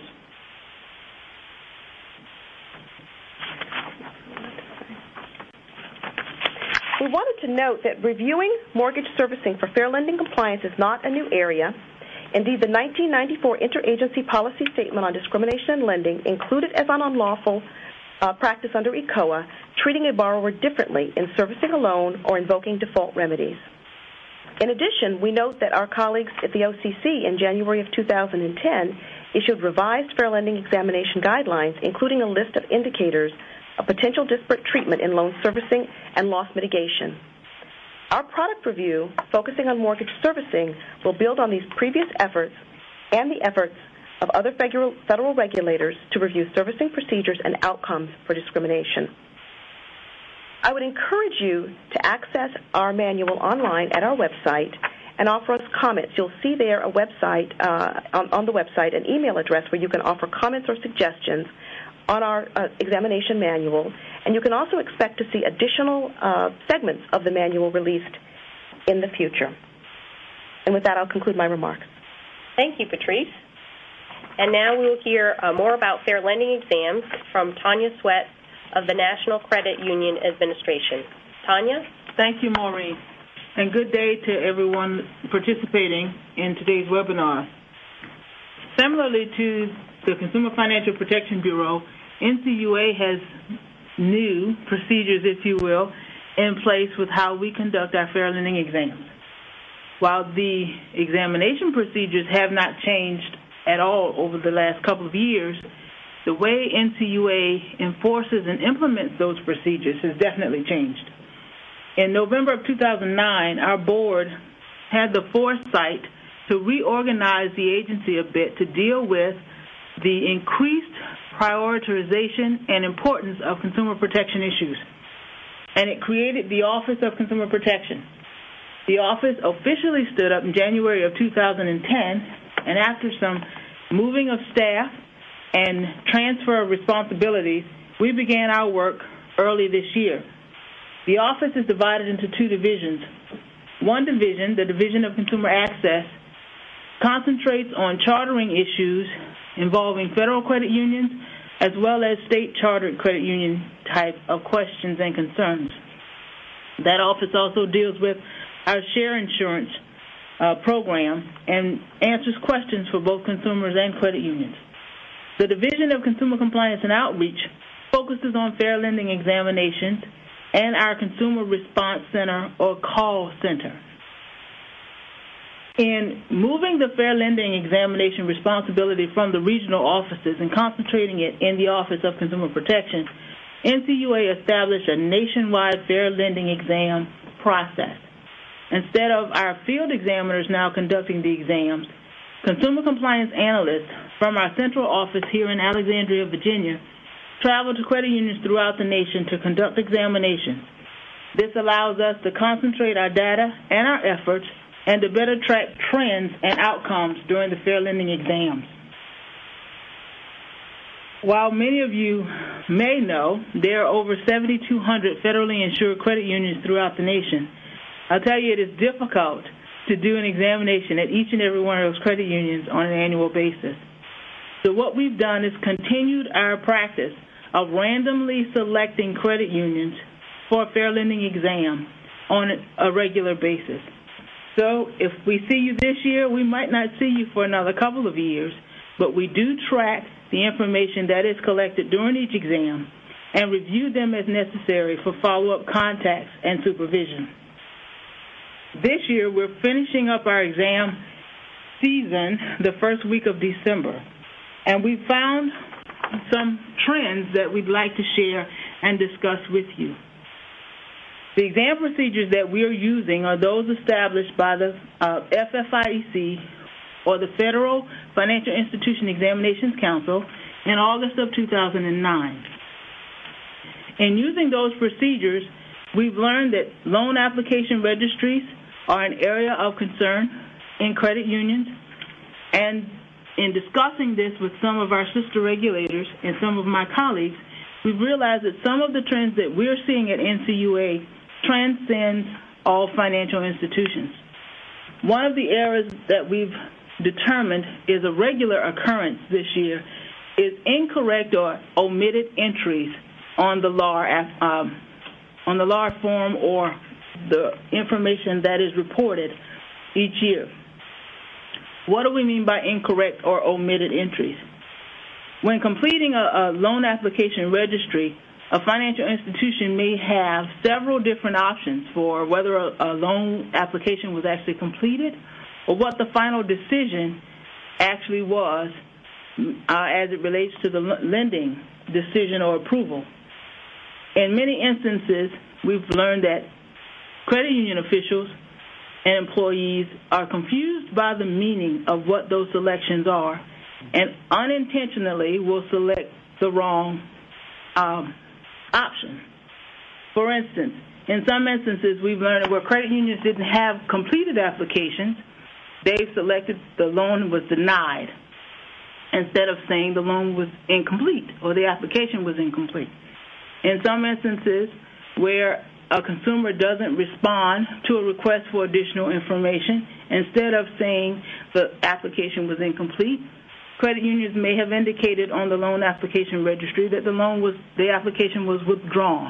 We wanted to note that reviewing mortgage servicing for fair lending compliance is not a new area. Indeed, the nineteen ninety-four Interagency Policy Statement on Discrimination in Lending included as an unlawful uh, practice under E C O A, treating a borrower differently in servicing a loan or invoking default remedies. In addition, we note that our colleagues at the O C C in January of two thousand ten issued revised fair lending examination guidelines, including a list of indicators of potential disparate treatment in loan servicing and loss mitigation. Our product review, focusing on mortgage servicing, will build on these previous efforts and the efforts of other federal, federal regulators to review servicing procedures and outcomes for discrimination. I would encourage you to access our manual online at our website and offer us comments. You'll see there a website, uh, on, on the website, an email address where you can offer comments or suggestions on our uh, examination manual, and you can also expect to see additional uh, segments of the manual released in the future. And with that, I'll conclude my remarks. Thank you, Patrice. And now we will hear uh, more about fair lending exams from Tanya Sweat of the National Credit Union Administration. Tanya? Thank you, Maureen, and good day to everyone participating in today's webinar. Similarly to the Consumer Financial Protection Bureau, N C U A has new procedures, if you will, in place with how we conduct our fair lending exams. While the examination procedures have not changed at all over the last couple of years, the way N C U A enforces and implements those procedures has definitely changed. In November of two thousand nine, our board had the foresight to reorganize the agency a bit to deal with the increased prioritization and importance of consumer protection issues. And it created the Office of Consumer Protection. The office officially stood up in January of two thousand ten, and after some moving of staff and transfer of responsibilities, we began our work early this year. The office is divided into two divisions. One division, the Division of Consumer Access, concentrates on chartering issues involving federal credit unions as well as state chartered credit union type of questions and concerns. That office also deals with our share insurance uh, program and answers questions for both consumers and credit unions. The Division of Consumer Compliance and Outreach focuses on fair lending examinations and our Consumer Response Center or call center. In moving the fair lending examination responsibility from the regional offices and concentrating it in the Office of Consumer Protection, N C U A established a nationwide fair lending exam process. Instead of our field examiners now conducting the exams, consumer compliance analysts from our central office here in Alexandria, Virginia, travel to credit unions throughout the nation to conduct examinations. This allows us to concentrate our data and our efforts and to better track trends and outcomes during the fair lending exams. While many of you may know there are over seven thousand two hundred federally insured credit unions throughout the nation, I'll tell you it is difficult to do an examination at each and every one of those credit unions on an annual basis. So what we've done is continued our practice of randomly selecting credit unions for a fair lending exam on a regular basis. So if we see you this year, we might not see you for another couple of years, but we do track the information that is collected during each exam and review them as necessary for follow-up contacts and supervision. This year, we're finishing up our exam season the first week of December, and we found some trends that we'd like to share and discuss with you. The exam procedures that we are using are those established by the uh, F F I E C, or the Federal Financial Institution Examinations Council, in August of two thousand nine. In using those procedures, we've learned that loan application registries are an area of concern in credit unions, and in discussing this with some of our sister regulators and some of my colleagues, we've realized that some of the trends that we're seeing at N C U A transcends all financial institutions. One of the areas that we've determined is a regular occurrence this year is incorrect or omitted entries on the L A R, um, on the L A R form or the information that is reported each year. What do we mean by incorrect or omitted entries? When completing a, a loan application registry, a financial institution may have several different options for whether a, a loan application was actually completed or what the final decision actually was uh, as it relates to the l- lending decision or approval. In many instances, we've learned that credit union officials and employees are confused by the meaning of what those selections are and unintentionally will select the wrong um, option. For instance, in some instances, we've learned that where credit unions didn't have completed applications, they selected the loan was denied instead of saying the loan was incomplete or the application was incomplete. In some instances where a consumer doesn't respond to a request for additional information, instead of saying the application was incomplete, credit unions may have indicated on the loan application registry that the loan was, the application was withdrawn.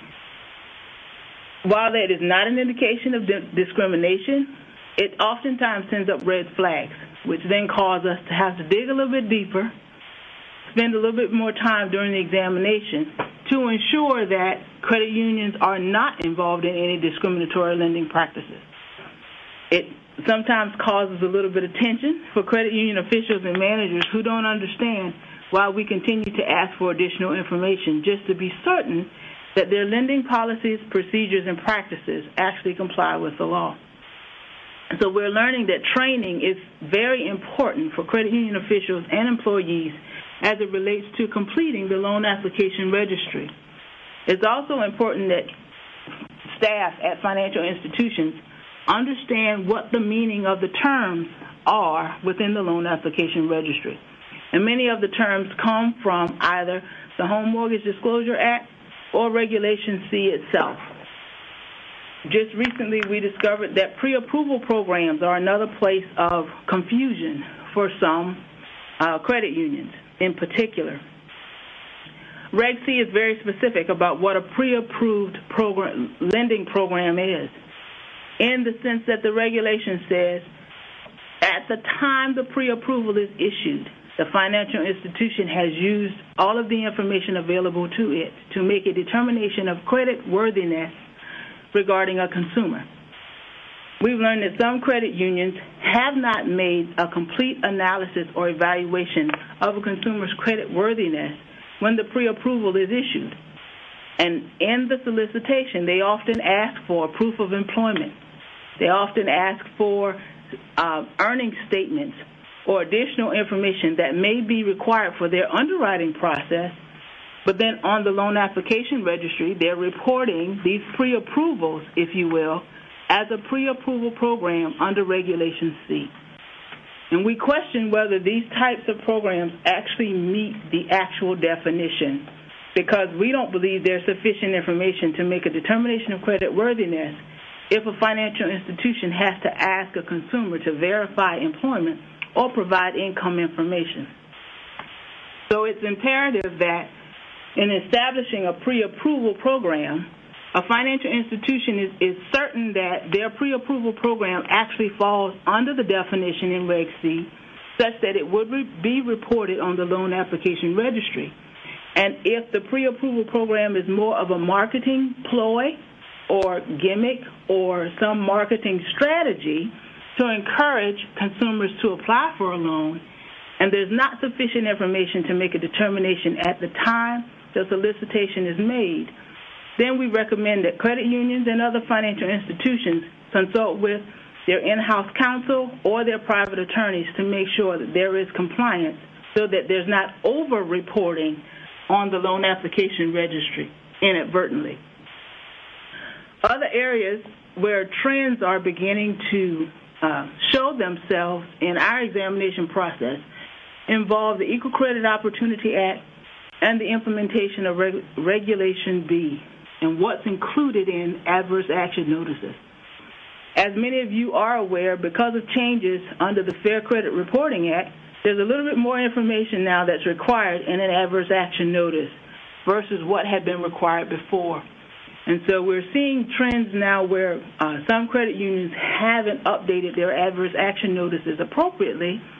While that is not an indication of di- discrimination, it oftentimes sends up red flags, which then cause us to have to dig a little bit deeper, spend a little bit more time during the examination to ensure that credit unions are not involved in any discriminatory lending practices. It sometimes causes a little bit of tension for credit union officials and managers who don't understand why we continue to ask for additional information just to be certain that their lending policies, procedures, and practices actually comply with the law. So we're learning that training is very important for credit union officials and employees as it relates to completing the loan application registry. It's also important that staff at financial institutions understand what the meaning of the terms are within the loan application registry. And many of the terms come from either the Home Mortgage Disclosure Act or Regulation C itself. Just recently, we discovered that pre-approval programs are another place of confusion for some uh, credit unions in particular. Reg C is very specific about what a pre-approved program, lending program is, in the sense that the regulation says at the time the pre-approval is issued, the financial institution has used all of the information available to it to make a determination of credit worthiness regarding a consumer. We've learned that some credit unions have not made a complete analysis or evaluation of a consumer's credit worthiness when the pre-approval is issued. And in the solicitation, they often ask for proof of employment. They often ask for uh, earning statements or additional information that may be required for their underwriting process. But then on the loan application registry, they're reporting these pre-approvals, if you will, as a pre-approval program under Regulation C. And we question whether these types of programs actually meet the actual definition, because we don't believe there's sufficient information to make a determination of credit worthiness if a financial institution has to ask a consumer to verify employment or provide income information. So it's imperative that in establishing a pre-approval program, a financial institution is, is certain that their pre-approval program actually falls under the definition in Reg C, such that it would re- be reported on the loan application registry. And if the pre-approval program is more of a marketing ploy or gimmick or some marketing strategy to encourage consumers to apply for a loan, and there's not sufficient information to make a determination at the time the solicitation is made, then we recommend that credit unions and other financial institutions consult with their in-house counsel or their private attorneys to make sure that there is compliance so that there's not over-reporting on the loan application registry inadvertently. Other areas where trends are beginning to uh, show themselves in our examination process involve the Equal Credit Opportunity Act and the implementation of Reg- Regulation B and what's included in adverse action notices. As many of you are aware, because of changes under the Fair Credit Reporting Act, there's a little bit more information now that's required in an adverse action notice versus what had been required before. And so we're seeing trends now where uh, some credit unions haven't updated their adverse action notices appropriately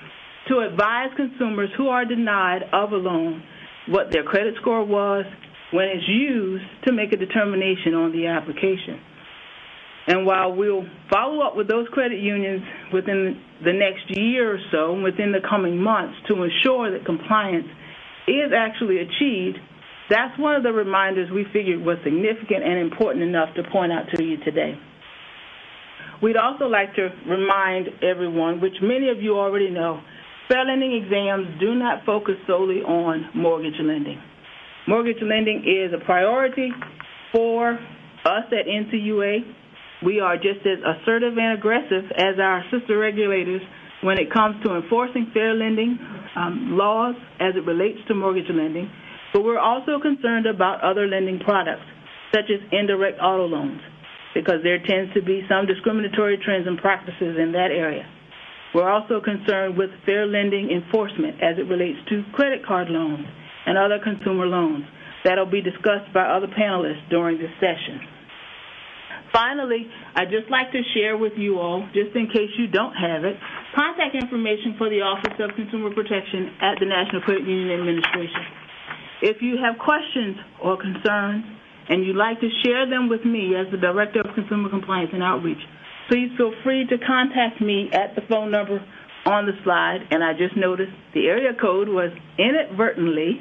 to advise consumers who are denied of a loan what their credit score was when it's used to make a determination on the application. And while we'll follow up with those credit unions within the next year or so, within the coming months, to ensure that compliance is actually achieved, that's one of the reminders we figured was significant and important enough to point out to you today. We'd also like to remind everyone, which many of you already know, fair lending exams do not focus solely on mortgage lending. Mortgage lending is a priority for us at N C U A. We are just as assertive and aggressive as our sister regulators when it comes to enforcing fair lending um, laws as it relates to mortgage lending, but we're also concerned about other lending products, such as indirect auto loans, because there tends to be some discriminatory trends and practices in that area. We're also concerned with fair lending enforcement as it relates to credit card loans and other consumer loans. That'll be discussed by other panelists during this session. Finally, I'd just like to share with you all, just in case you don't have it, contact information for the Office of Consumer Protection at the National Credit Union Administration. If you have questions or concerns and you'd like to share them with me as the Director of Consumer Compliance and Outreach, please feel free to contact me at the phone number on the slide. And I just noticed the area code was inadvertently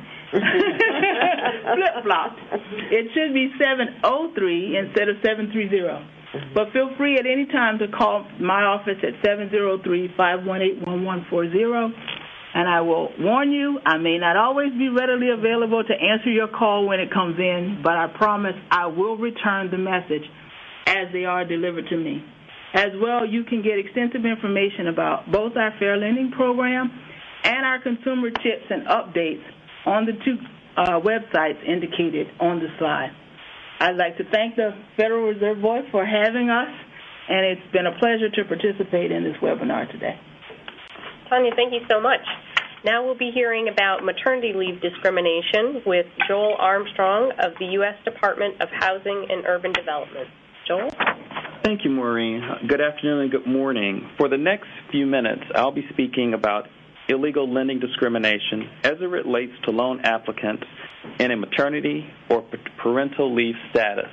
flip-flopped. It should be seven oh three instead of seven three zero. But feel free at any time to call my office at seven oh three, five one eight, one one four zero. And I will warn you, I may not always be readily available to answer your call when it comes in, but I promise I will return the message as they are delivered to me. As well, you can get extensive information about both our Fair Lending Program and our consumer tips and updates on the two uh, websites indicated on the slide. I'd like to thank the Federal Reserve Board for having us, and it's been a pleasure to participate in this webinar today. Tanya, thank you so much. Now we'll be hearing about maternity leave discrimination with Joel Armstrong of the U S Department of Housing and Urban Development. Joel? Thank you, Maureen. Good afternoon and good morning. For the next few minutes, I'll be speaking about illegal lending discrimination as it relates to loan applicants in a maternity or parental leave status.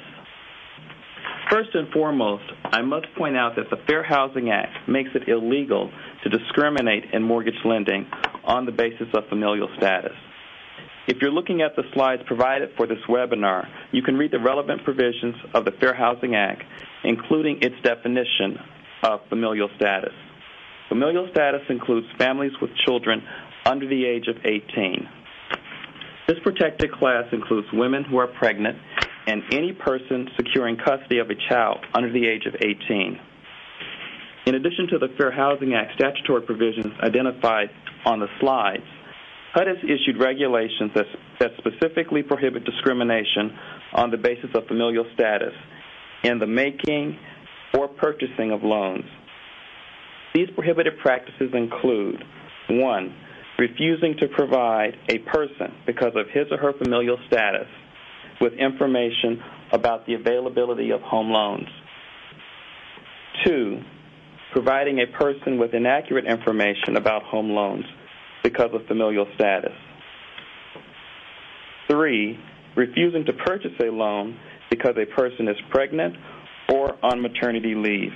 First and foremost, I must point out that the Fair Housing Act makes it illegal to discriminate in mortgage lending on the basis of familial status. If you're looking at the slides provided for this webinar, you can read the relevant provisions of the Fair Housing Act, including its definition of familial status. Familial status includes families with children under the age of eighteen. This protected class includes women who are pregnant and any person securing custody of a child under the age of eighteen. In addition to the Fair Housing Act statutory provisions identified on the slides, H U D has issued regulations that, that specifically prohibit discrimination on the basis of familial status in the making or purchasing of loans. These prohibited practices include, one, refusing to provide a person, because of his or her familial status, with information about the availability of home loans. Two, providing a person with inaccurate information about home loans because of familial status. Three, refusing to purchase a loan because a person is pregnant or on maternity leave.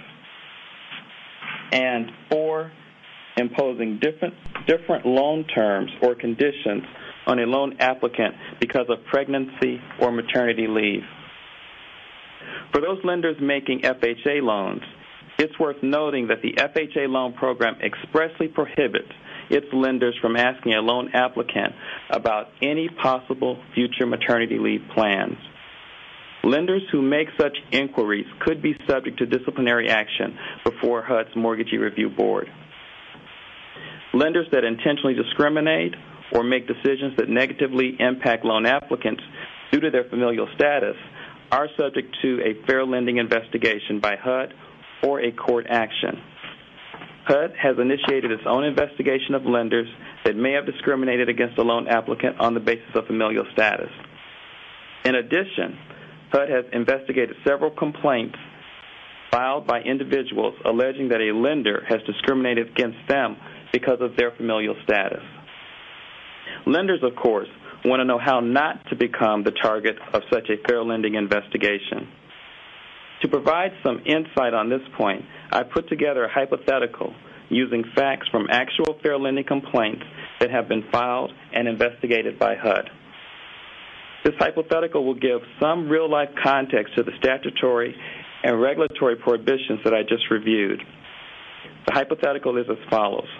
And four, imposing different, different loan terms or conditions on a loan applicant because of pregnancy or maternity leave. For those lenders making F H A loans, it's worth noting that the F H A loan program expressly prohibits its lenders from asking a loan applicant about any possible future maternity leave plans. Lenders who make such inquiries could be subject to disciplinary action before H U D's Mortgagee Review Board. Lenders that intentionally discriminate or make decisions that negatively impact loan applicants due to their familial status are subject to a fair lending investigation by H U D or a court action. H U D has initiated its own investigation of lenders that may have discriminated against a loan applicant on the basis of familial status. In addition, H U D has investigated several complaints filed by individuals alleging that a lender has discriminated against them because of their familial status. Lenders, of course, want to know how not to become the target of such a fair lending investigation. To provide some insight on this point, I put together a hypothetical using facts from actual fair lending complaints that have been filed and investigated by H U D. This hypothetical will give some real-life context to the statutory and regulatory prohibitions that I just reviewed. The hypothetical is as follows.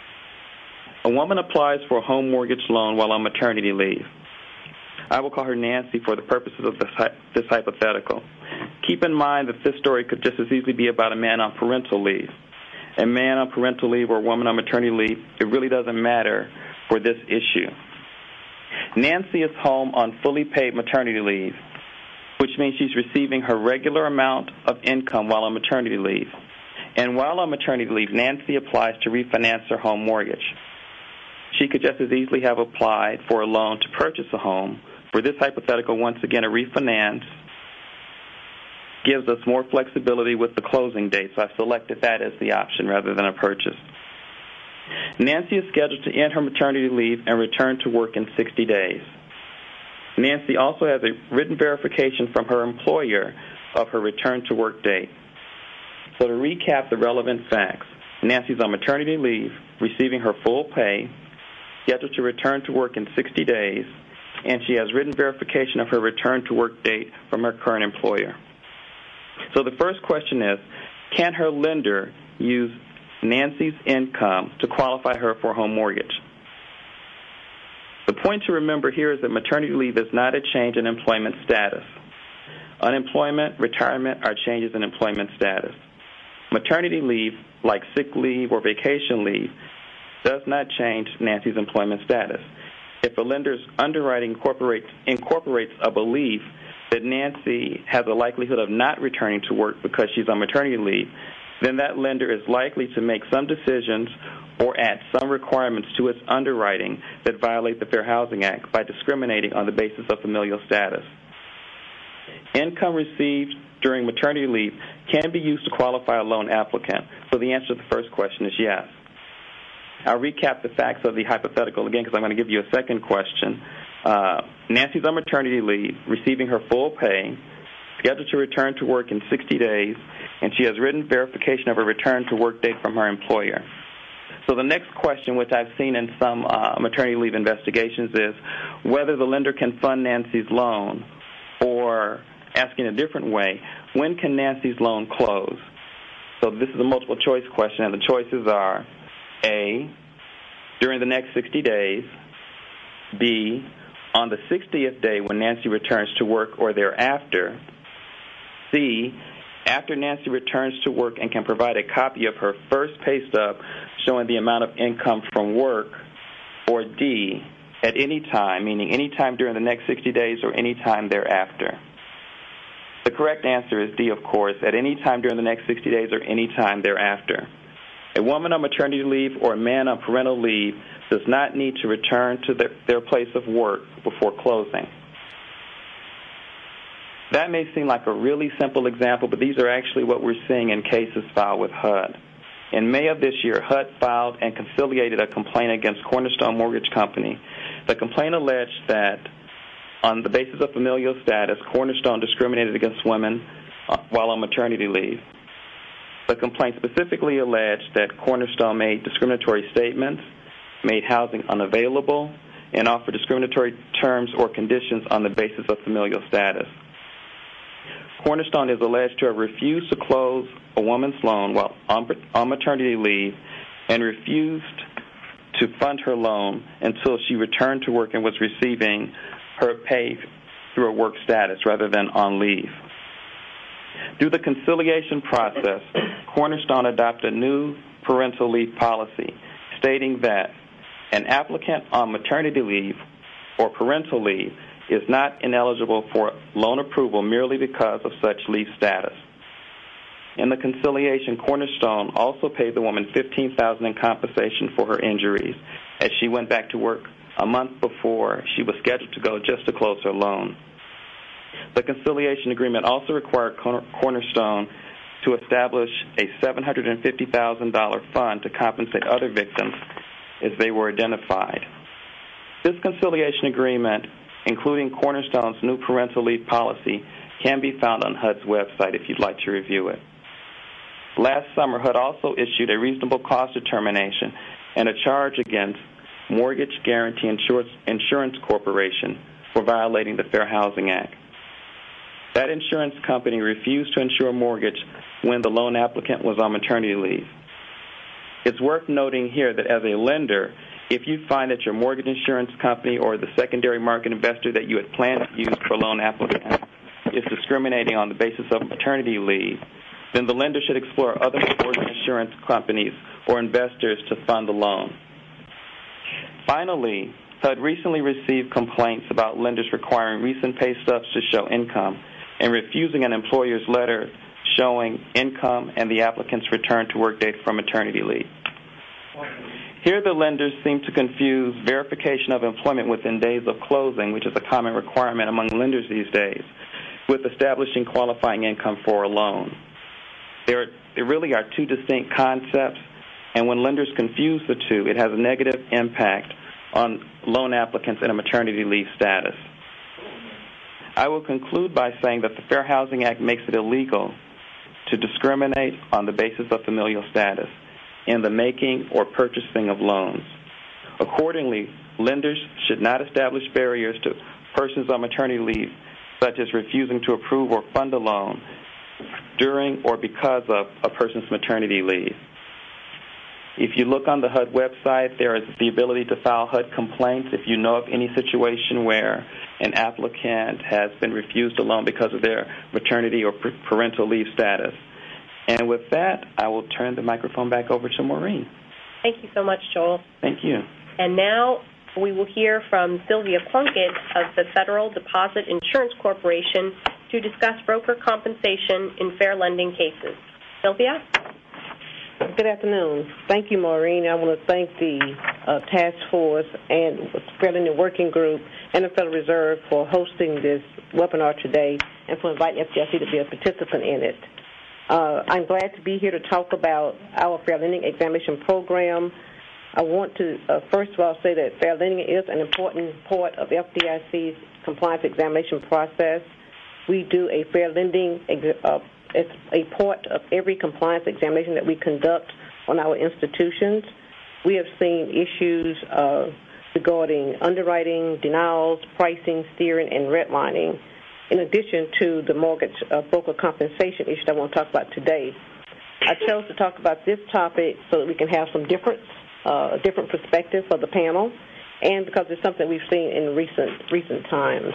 A woman applies for a home mortgage loan while on maternity leave. I will call her Nancy for the purposes of this, this hypothetical. Keep in mind that this story could just as easily be about a man on parental leave. A man on parental leave or a woman on maternity leave, it really doesn't matter for this issue. Nancy is home on fully paid maternity leave, which means she's receiving her regular amount of income while on maternity leave. And while on maternity leave, Nancy applies to refinance her home mortgage. She could just as easily have applied for a loan to purchase a home. For this hypothetical, once again, a refinance gives us more flexibility with the closing date, so I've selected that as the option rather than a purchase. Nancy is scheduled to end her maternity leave and return to work in sixty days. Nancy also has a written verification from her employer of her return to work date. So to recap the relevant facts, Nancy's on maternity leave, receiving her full pay, scheduled to return to work in sixty days, and she has written verification of her return to work date from her current employer. So the first question is, can her lender use Nancy's income to qualify her for a home mortgage? The point to remember here is that maternity leave is not a change in employment status. Unemployment, retirement are changes in employment status. Maternity leave, like sick leave or vacation leave, does not change Nancy's employment status. If a lender's underwriting incorporates, incorporates a belief that Nancy has a likelihood of not returning to work because she's on maternity leave, then that lender is likely to make some decisions or add some requirements to its underwriting that violate the Fair Housing Act by discriminating on the basis of familial status. Income received during maternity leave can be used to qualify a loan applicant, so the answer to the first question is yes. I'll recap the facts of the hypothetical again because I'm going to give you a second question. Uh, Nancy's on maternity leave, receiving her full pay, scheduled to return to work in sixty days, and she has written verification of her return to work date from her employer. So the next question, which I've seen in some uh, maternity leave investigations, is whether the lender can fund Nancy's loan, or asking a different way, when can Nancy's loan close? So this is a multiple choice question, and the choices are A, during the next sixty days, B, on the sixtieth day when Nancy returns to work or thereafter, C, after Nancy returns to work and can provide a copy of her first pay stub showing the amount of income from work, or D, at any time, meaning any time during the next sixty days or any time thereafter. The correct answer is D, of course, at any time during the next sixty days or any time thereafter. A woman on maternity leave or a man on parental leave does not need to return to their, their place of work before closing. That may seem like a really simple example, but these are actually what we're seeing in cases filed with H U D. In May of this year, H U D filed and conciliated a complaint against Cornerstone Mortgage Company. The complaint alleged that on the basis of familial status, Cornerstone discriminated against women while on maternity leave. The complaint specifically alleged that Cornerstone made discriminatory statements, made housing unavailable, and offered discriminatory terms or conditions on the basis of familial status. Cornerstone is alleged to have refused to close a woman's loan while on, on maternity leave and refused to fund her loan until she returned to work and was receiving her pay through a work status rather than on leave. Through the conciliation process, Cornerstone adopted a new parental leave policy stating that an applicant on maternity leave or parental leave is not ineligible for loan approval merely because of such leave status. In the conciliation, Cornerstone also paid the woman fifteen thousand dollars in compensation for her injuries as she went back to work a month before she was scheduled to go just to close her loan. The conciliation agreement also required Cornerstone to establish a seven hundred fifty thousand dollars fund to compensate other victims as they were identified. This conciliation agreement, including Cornerstone's new parental leave policy, can be found on H U D's website if you'd like to review it. Last summer, H U D also issued a reasonable cost determination and a charge against Mortgage Guarantee Insurance Corporation for violating the Fair Housing Act. That insurance company refused to insure a mortgage when the loan applicant was on maternity leave. It's worth noting here that as a lender, if you find that your mortgage insurance company or the secondary market investor that you had planned to use for a loan applicant is discriminating on the basis of maternity leave, then the lender should explore other mortgage insurance companies or investors to fund the loan. Finally, H U D recently received complaints about lenders requiring recent pay stubs to show income and refusing an employer's letter showing income and the applicant's return to work date from maternity leave. Here the lenders seem to confuse verification of employment within days of closing, which is a common requirement among lenders these days, with establishing qualifying income for a loan. There, there really are two distinct concepts, and when lenders confuse the two, it has a negative impact on loan applicants in a maternity leave status. I will conclude by saying that the Fair Housing Act makes it illegal to discriminate on the basis of familial status in the making or purchasing of loans. Accordingly, lenders should not establish barriers to persons on maternity leave, such as refusing to approve or fund a loan during or because of a person's maternity leave. If you look on the H U D website, there is the ability to file H U D complaints if you know of any situation where an applicant has been refused a loan because of their maternity or parental leave status. And with that, I will turn the microphone back over to Maureen. Thank you so much, Joel. Thank you. And now we will hear from Sylvia Plunkett of the Federal Deposit Insurance Corporation to discuss broker compensation in fair lending cases. Sylvia? Good afternoon. Thank you, Maureen. I want to thank the uh, task force and Fair Lending Working Group and the Federal Reserve for hosting this webinar today and for inviting F D I C to be a participant in it. Uh, I'm glad to be here to talk about our Fair Lending Examination Program. I want to uh, first of all say that fair lending is an important part of F D I C's compliance examination process. We do a fair lending uh, It's a part of every compliance examination that we conduct on our institutions. We have seen issues uh, regarding underwriting, denials, pricing, steering, and redlining, in addition to the mortgage uh, broker compensation issue that I want to talk about today. I chose to talk about this topic so that we can have some different, uh, different perspective for the panel, and because it's something we've seen in recent, recent times.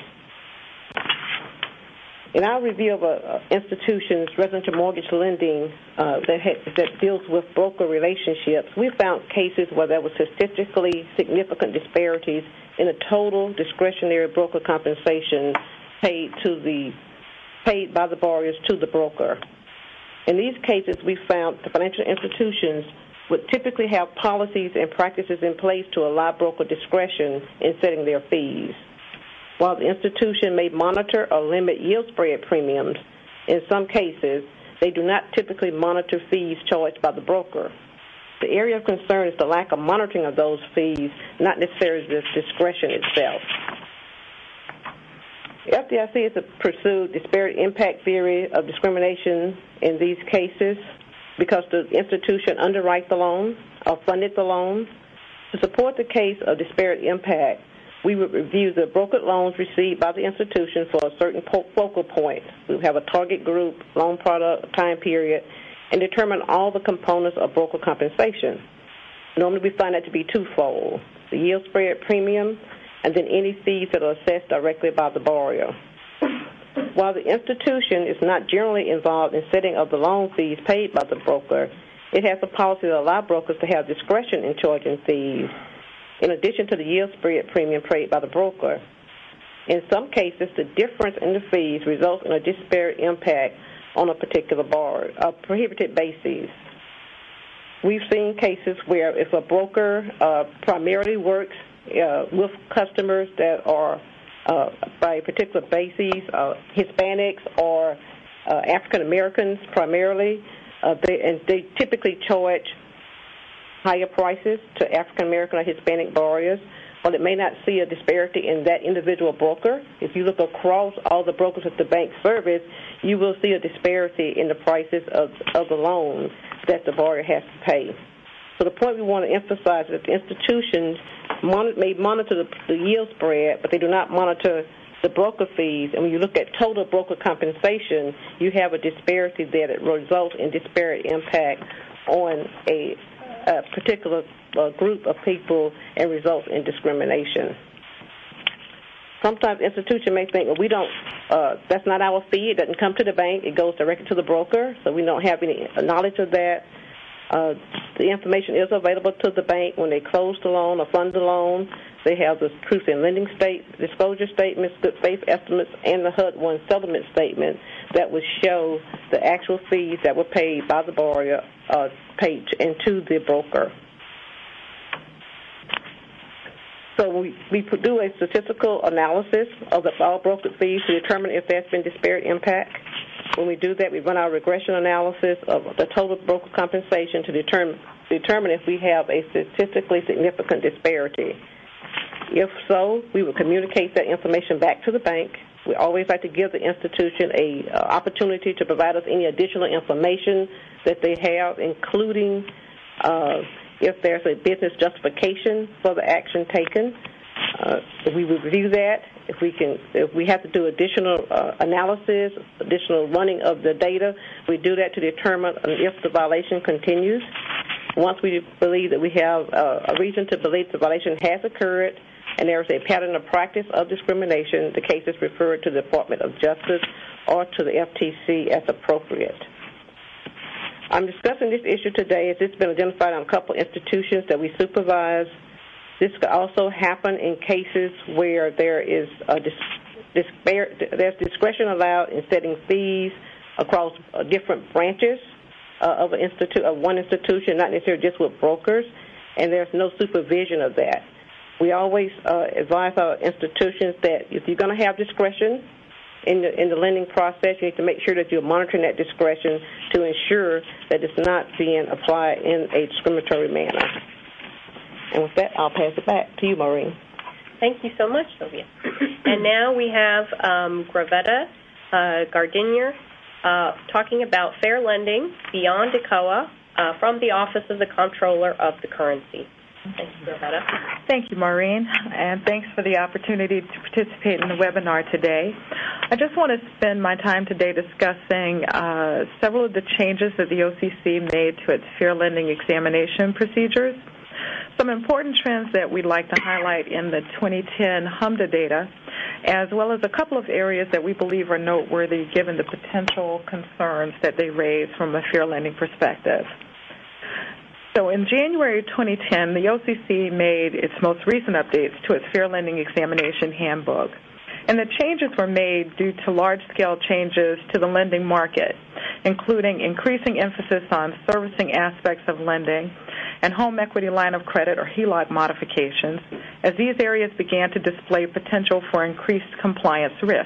In our review of uh, institutions, residential mortgage lending uh, that, ha- that deals with broker relationships, we found cases where there were statistically significant disparities in the total discretionary broker compensation paid to the paid by the borrowers to the broker. In these cases, we found the financial institutions would typically have policies and practices in place to allow broker discretion in setting their fees. While the institution may monitor or limit yield spread premiums, in some cases, they do not typically monitor fees charged by the broker. The area of concern is the lack of monitoring of those fees, not necessarily the discretion itself. The F D I C has pursued disparate impact theory of discrimination in these cases because the institution underwrite the loan or funded the loan. To support the case of disparate impact, we would review the brokered loans received by the institution for a certain focal point. We would have a target group, loan product, time period, and determine all the components of broker compensation. Normally we find that to be twofold, the yield spread premium and then any fees that are assessed directly by the borrower. While the institution is not generally involved in setting of the loan fees paid by the broker, it has a policy that allows brokers to have discretion in charging fees, in addition to the yield spread premium paid by the broker. In some cases, the difference in the fees results in a disparate impact on a particular borrower, a prohibited basis. We've seen cases where if a broker uh, primarily works uh, with customers that are uh, by a particular basis, uh, Hispanics or uh, African Americans primarily, uh, they, and they typically charge higher prices to African American or Hispanic borrowers, while it may not see a disparity in that individual broker. If you look across all the brokers that the bank service, you will see a disparity in the prices of, of the loan that the borrower has to pay. So the point we want to emphasize is that the institutions monitor, may monitor the, the yield spread, but they do not monitor the broker fees. And when you look at total broker compensation, you have a disparity there that results in disparate impact on a, a particular uh, group of people and results in discrimination. Sometimes institutions may think, well, we don't, uh, that's not our fee. It doesn't come to the bank. It goes directly to the broker, so we don't have any knowledge of that. Uh, the information is available to the bank when they close the loan or fund the loan. They have the truth in lending state disclosure statements, good faith estimates, and the H U D one settlement statement that would show the actual fees that were paid by the borrower uh, paid into the broker. So we, we do a statistical analysis of the all brokered fees to determine if there's been disparate impact. When we do that, we run our regression analysis of the total broker compensation to determine, determine if we have a statistically significant disparity. If so, we will communicate that information back to the bank. We always like to give the institution an uh, opportunity to provide us any additional information that they have, including uh, if there's a business justification for the action taken. Uh, we will review that. If we can, if we have to do additional uh, analysis, additional running of the data, we do that to determine if the violation continues. Once we believe that we have uh, a reason to believe the violation has occurred and there is a pattern of practice of discrimination, the case is referred to the Department of Justice or to the F T C as appropriate. I'm discussing this issue today as it's been identified on a couple institutions that we supervise. This could also happen in cases where there is a dis- dispar- there's discretion allowed in setting fees across uh, different branches uh, of, an institu- of one institution, not necessarily just with brokers, and there's no supervision of that. We always uh, advise our institutions that if you're going to have discretion in the, in the lending process, you need to make sure that you're monitoring that discretion to ensure that it's not being applied in a discriminatory manner. And with that, I'll pass it back to you, Maureen. Thank you so much, Sylvia. And now we have um, Gravetta uh, Gardinier uh, talking about fair lending beyond D C O A uh, from the Office of the Comptroller of the Currency. Thank you, Gravetta. Thank you, Maureen, and thanks for the opportunity to participate in the webinar today. I just want to spend my time today discussing uh, several of the changes that the O C C made to its fair lending examination procedures. Some important trends that we'd like to highlight in the twenty ten HMDA data, as well as a couple of areas that we believe are noteworthy given the potential concerns that they raise from a fair lending perspective. So in January twenty ten, the O C C made its most recent updates to its Fair Lending Examination Handbook. And the changes were made due to large-scale changes to the lending market, including increasing emphasis on servicing aspects of lending and home equity line of credit or H E L O C modifications, as these areas began to display potential for increased compliance risk.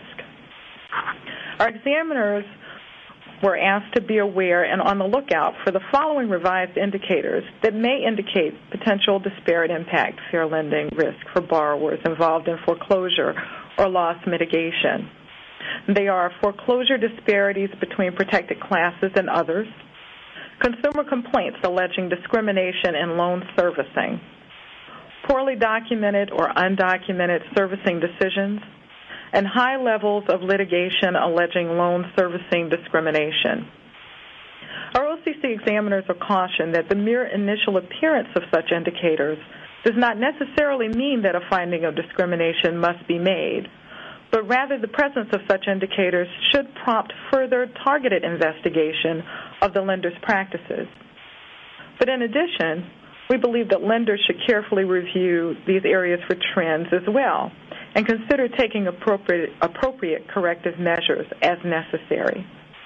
Our examiners were asked to be aware and on the lookout for the following revised indicators that may indicate potential disparate impact fair lending risk for borrowers involved in foreclosure or loss mitigation. They are foreclosure disparities between protected classes and others, consumer complaints alleging discrimination in loan servicing, poorly documented or undocumented servicing decisions, and high levels of litigation alleging loan servicing discrimination. Our O C C examiners are cautioned that the mere initial appearance of such indicators does not necessarily mean that a finding of discrimination must be made, but rather the presence of such indicators should prompt further targeted investigation of the lender's practices. But in addition, we believe that lenders should carefully review these areas for trends as well and consider taking appropriate, appropriate corrective measures as necessary.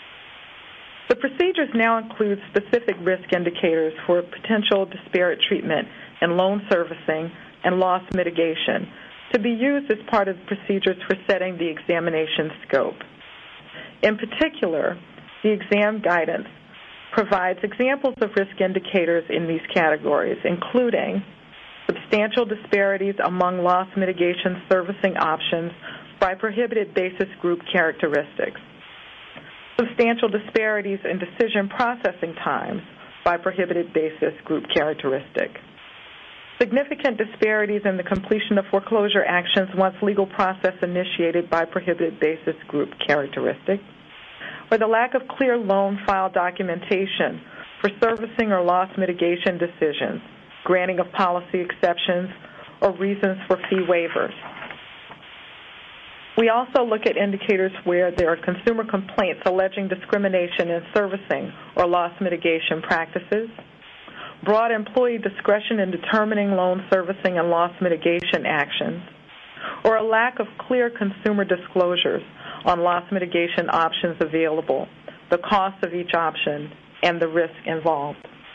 The procedures now include specific risk indicators for potential disparate treatment in loan servicing and loss mitigation to be used as part of the procedures for setting the examination scope. In particular, the exam guidance provides examples of risk indicators in these categories, including substantial disparities among loss mitigation servicing options by prohibited basis group characteristics, substantial disparities in decision processing times by prohibited basis group characteristic, significant disparities in the completion of foreclosure actions once legal process initiated by prohibited basis group characteristic, or the lack of clear loan file documentation for servicing or loss mitigation decisions, granting of policy exceptions, or reasons for fee waivers. We also look at indicators where there are consumer complaints alleging discrimination in servicing or loss mitigation practices, broad employee discretion in determining loan servicing and loss mitigation actions, or a lack of clear consumer disclosures on loss mitigation options available, the cost of each option, and the risk involved.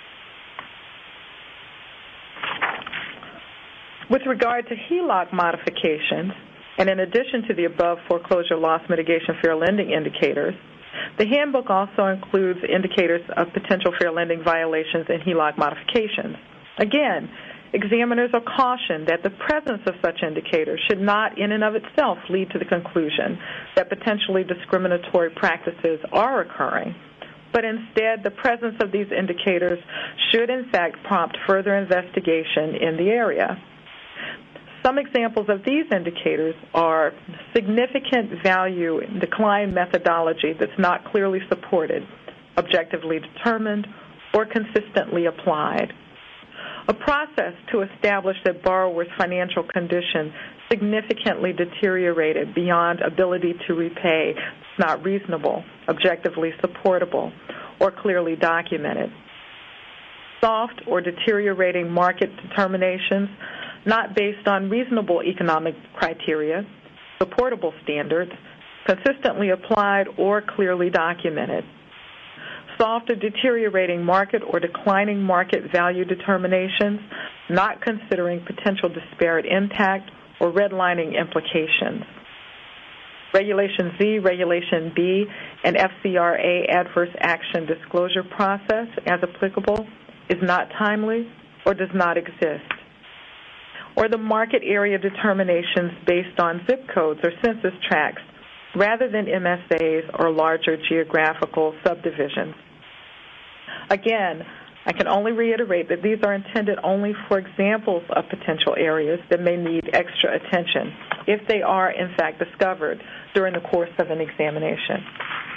With regard to H E L O C modifications, and in addition to the above foreclosure loss mitigation fair lending indicators, the handbook also includes indicators of potential fair lending violations and H E L O C modifications. Again, examiners are cautioned that the presence of such indicators should not in and of itself lead to the conclusion that potentially discriminatory practices are occurring, but instead the presence of these indicators should in fact prompt further investigation in the area. Some examples of these indicators are significant value decline methodology that's not clearly supported, objectively determined, or consistently applied. A process to establish that borrower's financial condition significantly deteriorated beyond ability to repay is not reasonable, objectively supportable, or clearly documented. Soft or deteriorating market determinations not based on reasonable economic criteria, supportable standards, consistently applied, or clearly documented. Soft or deteriorating market or declining market value determinations, not considering potential disparate impact or redlining implications. Regulation Z, Regulation B, and F C R A adverse action disclosure process, as applicable, is not timely or does not exist. Or the market area determinations based on zip codes or census tracts rather than M S As or larger geographical subdivisions. Again, I can only reiterate that these are intended only for examples of potential areas that may need extra attention if they are in fact discovered during the course of an examination.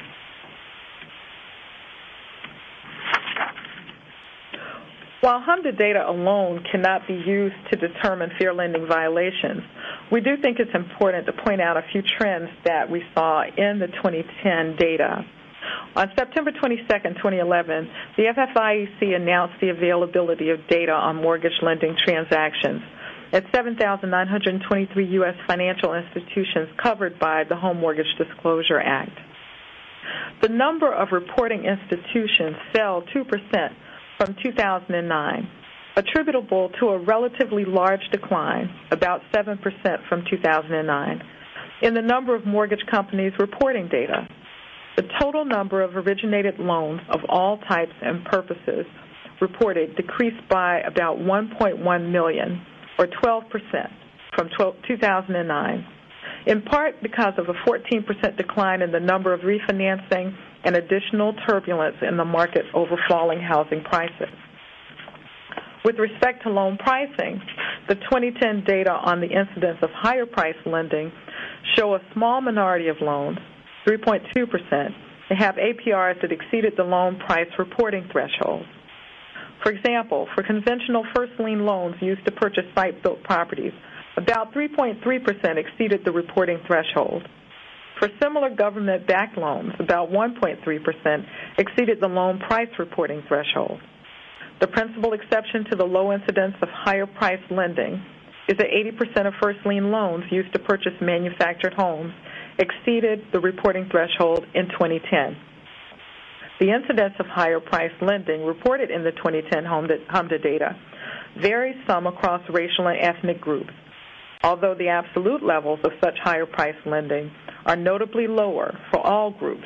While HMDA data alone cannot be used to determine fair lending violations, we do think it's important to point out a few trends that we saw in the twenty ten data. On September twenty-second, twenty eleven, the F F I E C announced the availability of data on mortgage lending transactions at seven thousand nine hundred twenty-three U S financial institutions covered by the Home Mortgage Disclosure Act. The number of reporting institutions fell two percent from two thousand nine, attributable to a relatively large decline, about seven percent from two thousand nine, in the number of mortgage companies reporting data. The total number of originated loans of all types and purposes reported decreased by about one point one million, or twelve percent, from two thousand nine, in part because of a fourteen percent decline in the number of refinancing and additional turbulence in the market over falling housing prices. With respect to loan pricing, the twenty ten data on the incidence of higher price lending show a small minority of loans, three point two percent, that have A P Rs that exceeded the loan price reporting threshold. For example, for conventional first lien loans used to purchase site-built properties, about three point three percent exceeded the reporting threshold. For similar government-backed loans, about one point three percent exceeded the loan price reporting threshold. The principal exception to the low incidence of higher price lending is that eighty percent of first lien loans used to purchase manufactured homes exceeded the reporting threshold in twenty ten. The incidence of higher price lending reported in the twenty ten HMDA data varies some across racial and ethnic groups, although the absolute levels of such higher price lending are notably lower for all groups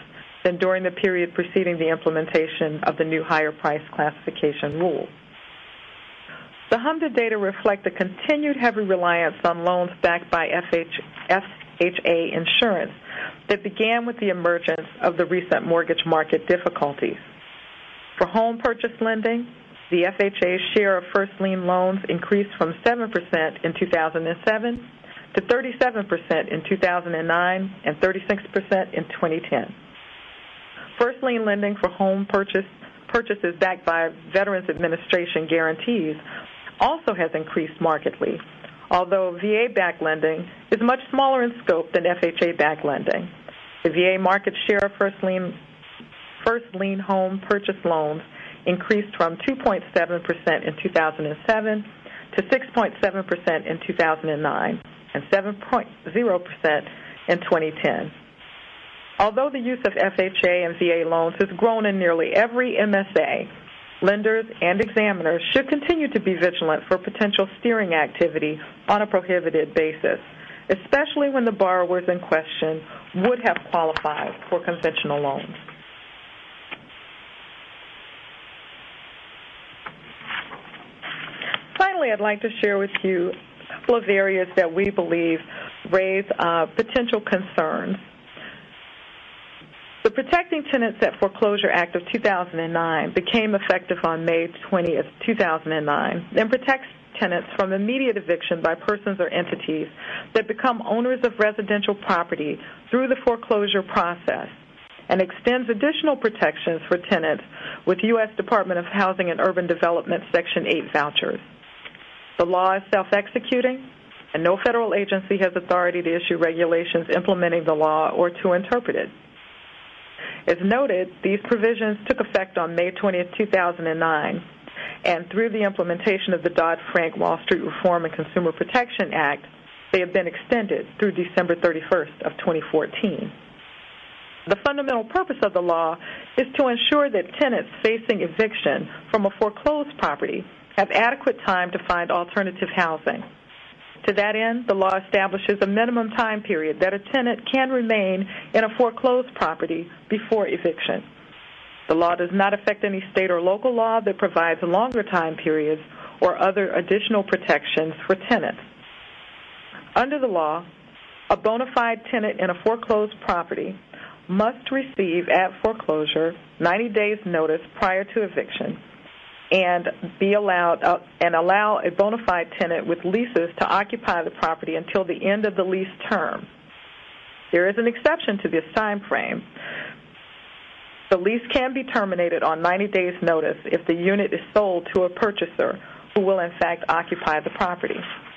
than during the period preceding the implementation of the new higher price classification rule. The HMDA data reflect the continued heavy reliance on loans backed by F H A insurance that began with the emergence of the recent mortgage market difficulties. For home purchase lending, the F H A's share of first lien loans increased from seven percent in two thousand seven to thirty-seven percent in two thousand nine and thirty-six percent in twenty ten. First lien lending for home purchase, purchases backed by Veterans Administration guarantees also has increased markedly, although V A-backed lending is much smaller in scope than F H A-backed lending. The V A market share of first lien, first lien home purchase loans increased from two point seven percent in two thousand seven to six point seven percent in two thousand nine and seven point zero percent in twenty ten. Although the use of F H A and V A loans has grown in nearly every M S A, lenders and examiners should continue to be vigilant for potential steering activity on a prohibited basis, especially when the borrowers in question would have qualified for conventional loans. Finally, I'd like to share with you a couple of areas that we believe raise uh, potential concerns. The Protecting Tenants at Foreclosure Act of two thousand nine became effective on May twentieth, two thousand nine, and protects tenants from immediate eviction by persons or entities that become owners of residential property through the foreclosure process, and extends additional protections for tenants with U S Department of Housing and Urban Development Section eight vouchers. The law is self-executing, and no federal agency has authority to issue regulations implementing the law or to interpret it. As noted, these provisions took effect on May twentieth, two thousand nine, and through the implementation of the Dodd-Frank Wall Street Reform and Consumer Protection Act, they have been extended through December thirty-first of twenty fourteen. The fundamental purpose of the law is to ensure that tenants facing eviction from a foreclosed property have adequate time to find alternative housing. To that end, the law establishes a minimum time period that a tenant can remain in a foreclosed property before eviction. The law does not affect any state or local law that provides longer time periods or other additional protections for tenants. Under the law, a bona fide tenant in a foreclosed property must receive at foreclosure ninety days notice prior to eviction and be allowed uh, and allow a bona fide tenant with leases to occupy the property until the end of the lease term. There is an exception to this time frame. The lease can be terminated on ninety days notice if the unit is sold to a purchaser who will in fact occupy the property.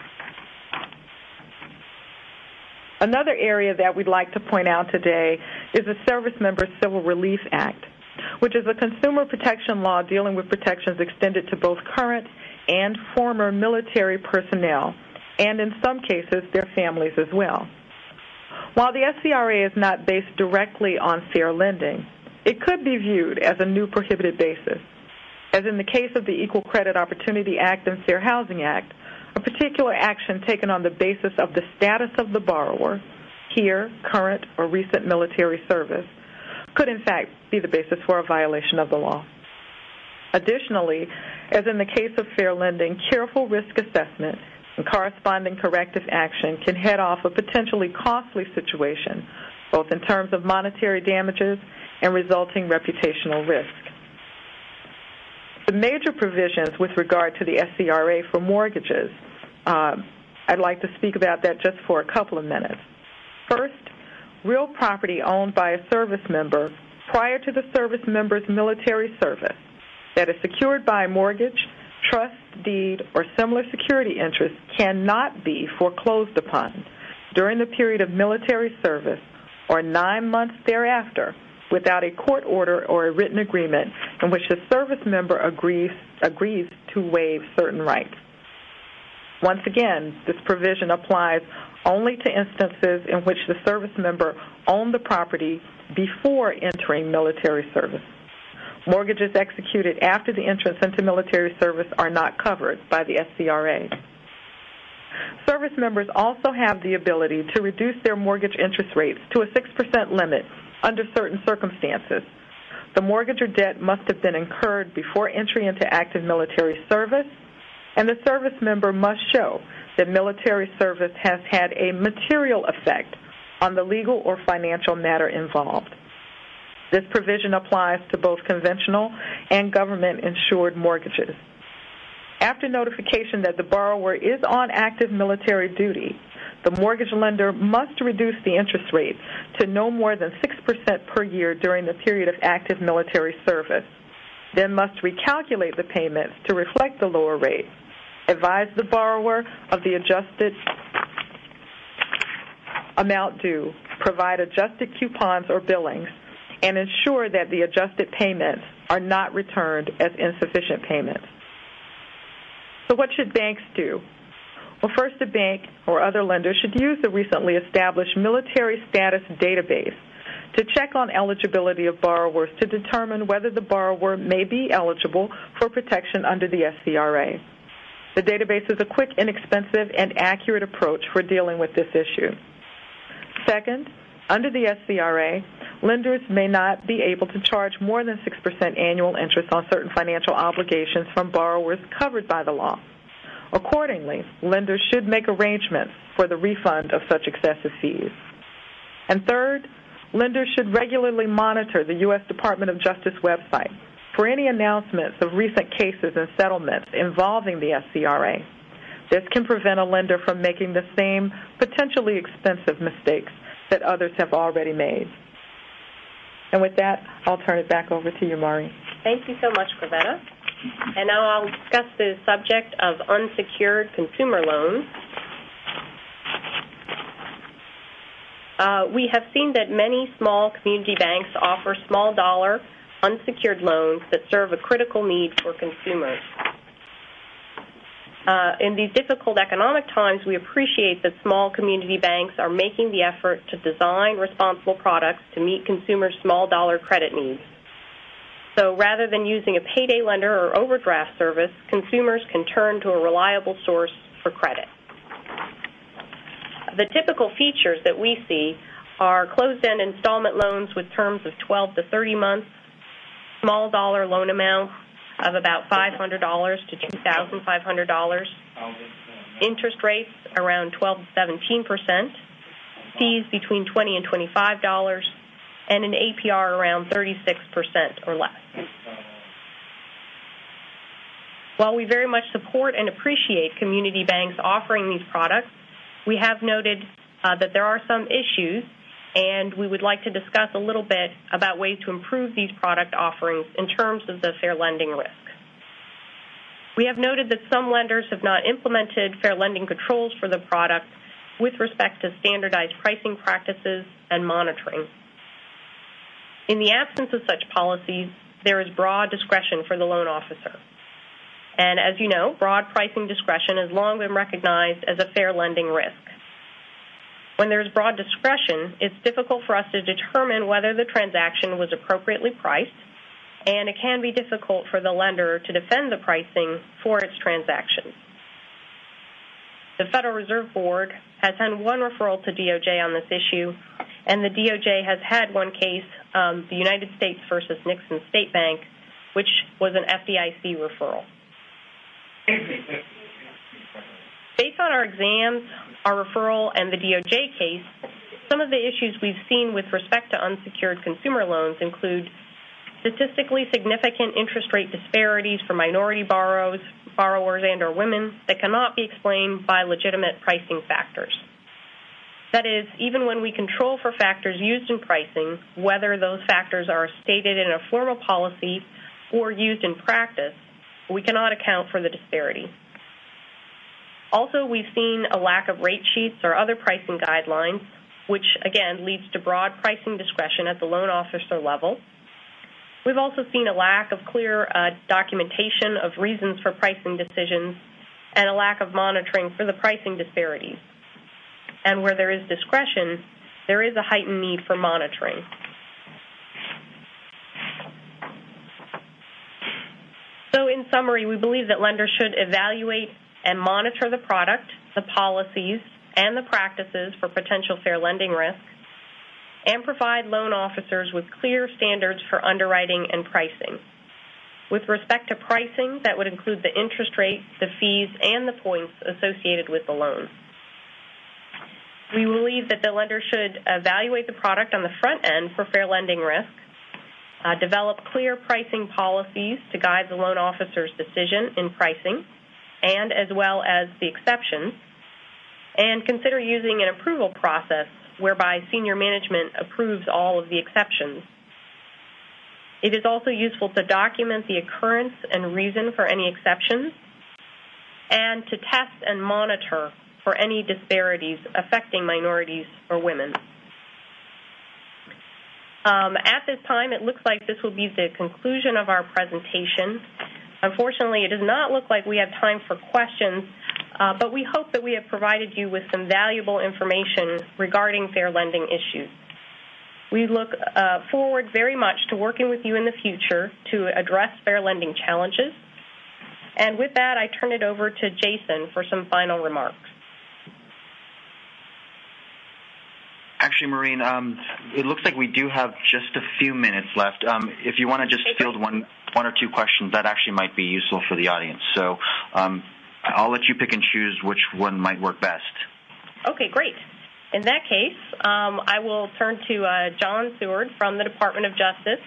Another area that we'd like to point out today is the Service Members Civil Relief Act, which is a consumer protection law dealing with protections extended to both current and former military personnel, and in some cases, their families as well. While the S C R A is not based directly on fair lending, it could be viewed as a new prohibited basis. As in the case of the Equal Credit Opportunity Act and Fair Housing Act, a particular action taken on the basis of the status of the borrower, here, current, or recent military service, could in fact be the basis for a violation of the law. Additionally, as in the case of fair lending, careful risk assessment and corresponding corrective action can head off a potentially costly situation, both in terms of monetary damages and resulting reputational risk. The major provisions with regard to the S C R A for mortgages, uh, I'd like to speak about that just for a couple of minutes. First, real property owned by a service member prior to the service member's military service that is secured by a mortgage, trust, deed, or similar security interest cannot be foreclosed upon during the period of military service or nine months thereafter without a court order or a written agreement in which the service member agrees, agrees to waive certain rights. Once again, this provision applies only to instances in which the service member owned the property before entering military service. Mortgages executed after the entrance into military service are not covered by the S C R A. Service members also have the ability to reduce their mortgage interest rates to a six percent limit under certain circumstances. The mortgage or debt must have been incurred before entry into active military service, and the service member must show that military service has had a material effect on the legal or financial matter involved. This provision applies to both conventional and government-insured mortgages. After notification that the borrower is on active military duty, the mortgage lender must reduce the interest rate to no more than six percent per year during the period of active military service, then must recalculate the payments to reflect the lower rate, advise the borrower of the adjusted amount due, provide adjusted coupons or billings, and ensure that the adjusted payments are not returned as insufficient payments. So what should banks do? Well, first, a bank or other lender should use the recently established military status database to check on eligibility of borrowers to determine whether the borrower may be eligible for protection under the S C R A. The database is a quick, inexpensive, and accurate approach for dealing with this issue. Second, under the S C R A, lenders may not be able to charge more than six percent annual interest on certain financial obligations from borrowers covered by the law. Accordingly, lenders should make arrangements for the refund of such excessive fees. And third, lenders should regularly monitor the U S Department of Justice website for any announcements of recent cases and settlements involving the S C R A. This can prevent a lender from making the same potentially expensive mistakes that others have already made. And with that, I'll turn it back over to you, Maureen. Thank you so much, Corvetta. And now I'll discuss the subject of unsecured consumer loans. Uh, we have seen that many small community banks offer small dollar unsecured loans that serve a critical need for consumers. Uh, in these difficult economic times, we appreciate that small community banks are making the effort to design responsible products to meet consumers' small dollar credit needs. So rather than using a payday lender or overdraft service, consumers can turn to a reliable source for credit. The typical features that we see are closed-end installment loans with terms of twelve to thirty months, small dollar loan amounts of about five hundred dollars to two thousand five hundred dollars, interest rates around twelve to seventeen percent, fees between twenty and twenty-five dollars, and an A P R around thirty-six percent or less. While we very much support and appreciate community banks offering these products, we have noted uh, that there are some issues, and we would like to discuss a little bit about ways to improve these product offerings in terms of the fair lending risk. We have noted that some lenders have not implemented fair lending controls for the product with respect to standardized pricing practices and monitoring. In the absence of such policies, there is broad discretion for the loan officer. And as you know, broad pricing discretion has long been recognized as a fair lending risk. When there is broad discretion, it's difficult for us to determine whether the transaction was appropriately priced, and it can be difficult for the lender to defend the pricing for its transactions. The Federal Reserve Board has had one referral to D O J on this issue, and the D O J has had one case, um, the United States versus Nixon State Bank, which was an F D I C referral. Based on our exams, our referral, and the D O J case, some of the issues we've seen with respect to unsecured consumer loans include statistically significant interest rate disparities for minority borrowers, borrowers and or women that cannot be explained by legitimate pricing factors. That is, even when we control for factors used in pricing, whether those factors are stated in a formal policy or used in practice, we cannot account for the disparity. Also, we've seen a lack of rate sheets or other pricing guidelines, which, again, leads to broad pricing discretion at the loan officer level. We've also seen a lack of clear uh, documentation of reasons for pricing decisions and a lack of monitoring for the pricing disparities. And where there is discretion, there is a heightened need for monitoring. So in summary, we believe that lenders should evaluate and monitor the product, the policies, and the practices for potential fair lending risk. and provide loan officers with clear standards for underwriting and pricing. With respect to pricing, that would include the interest rate, the fees, and the points associated with the loan. We believe that the lender should evaluate the product on the front end for fair lending risk, uh, develop clear pricing policies to guide the loan officer's decision in pricing, and as well as the exceptions, and consider using an approval process whereby senior management approves all of the exceptions. It is also useful to document the occurrence and reason for any exceptions, and to test and monitor for any disparities affecting minorities or women. Um, at this time, it looks like this will be the conclusion of our presentation. Unfortunately, it does not look like we have time for questions, uh, but we hope that we have provided you with some valuable information regarding fair lending issues. We look uh, forward very much to working with you in the future to address fair lending challenges. And with that, I turn it over to Jason for some final remarks. Actually, Maureen, um, it looks like we do have just a few minutes left. Um, if you want to just field one, one or two questions, that actually might be useful for the audience. So um, I'll let you pick and choose which one might work best. Okay, great. In that case, um, I will turn to uh, John Seward from the Department of Justice.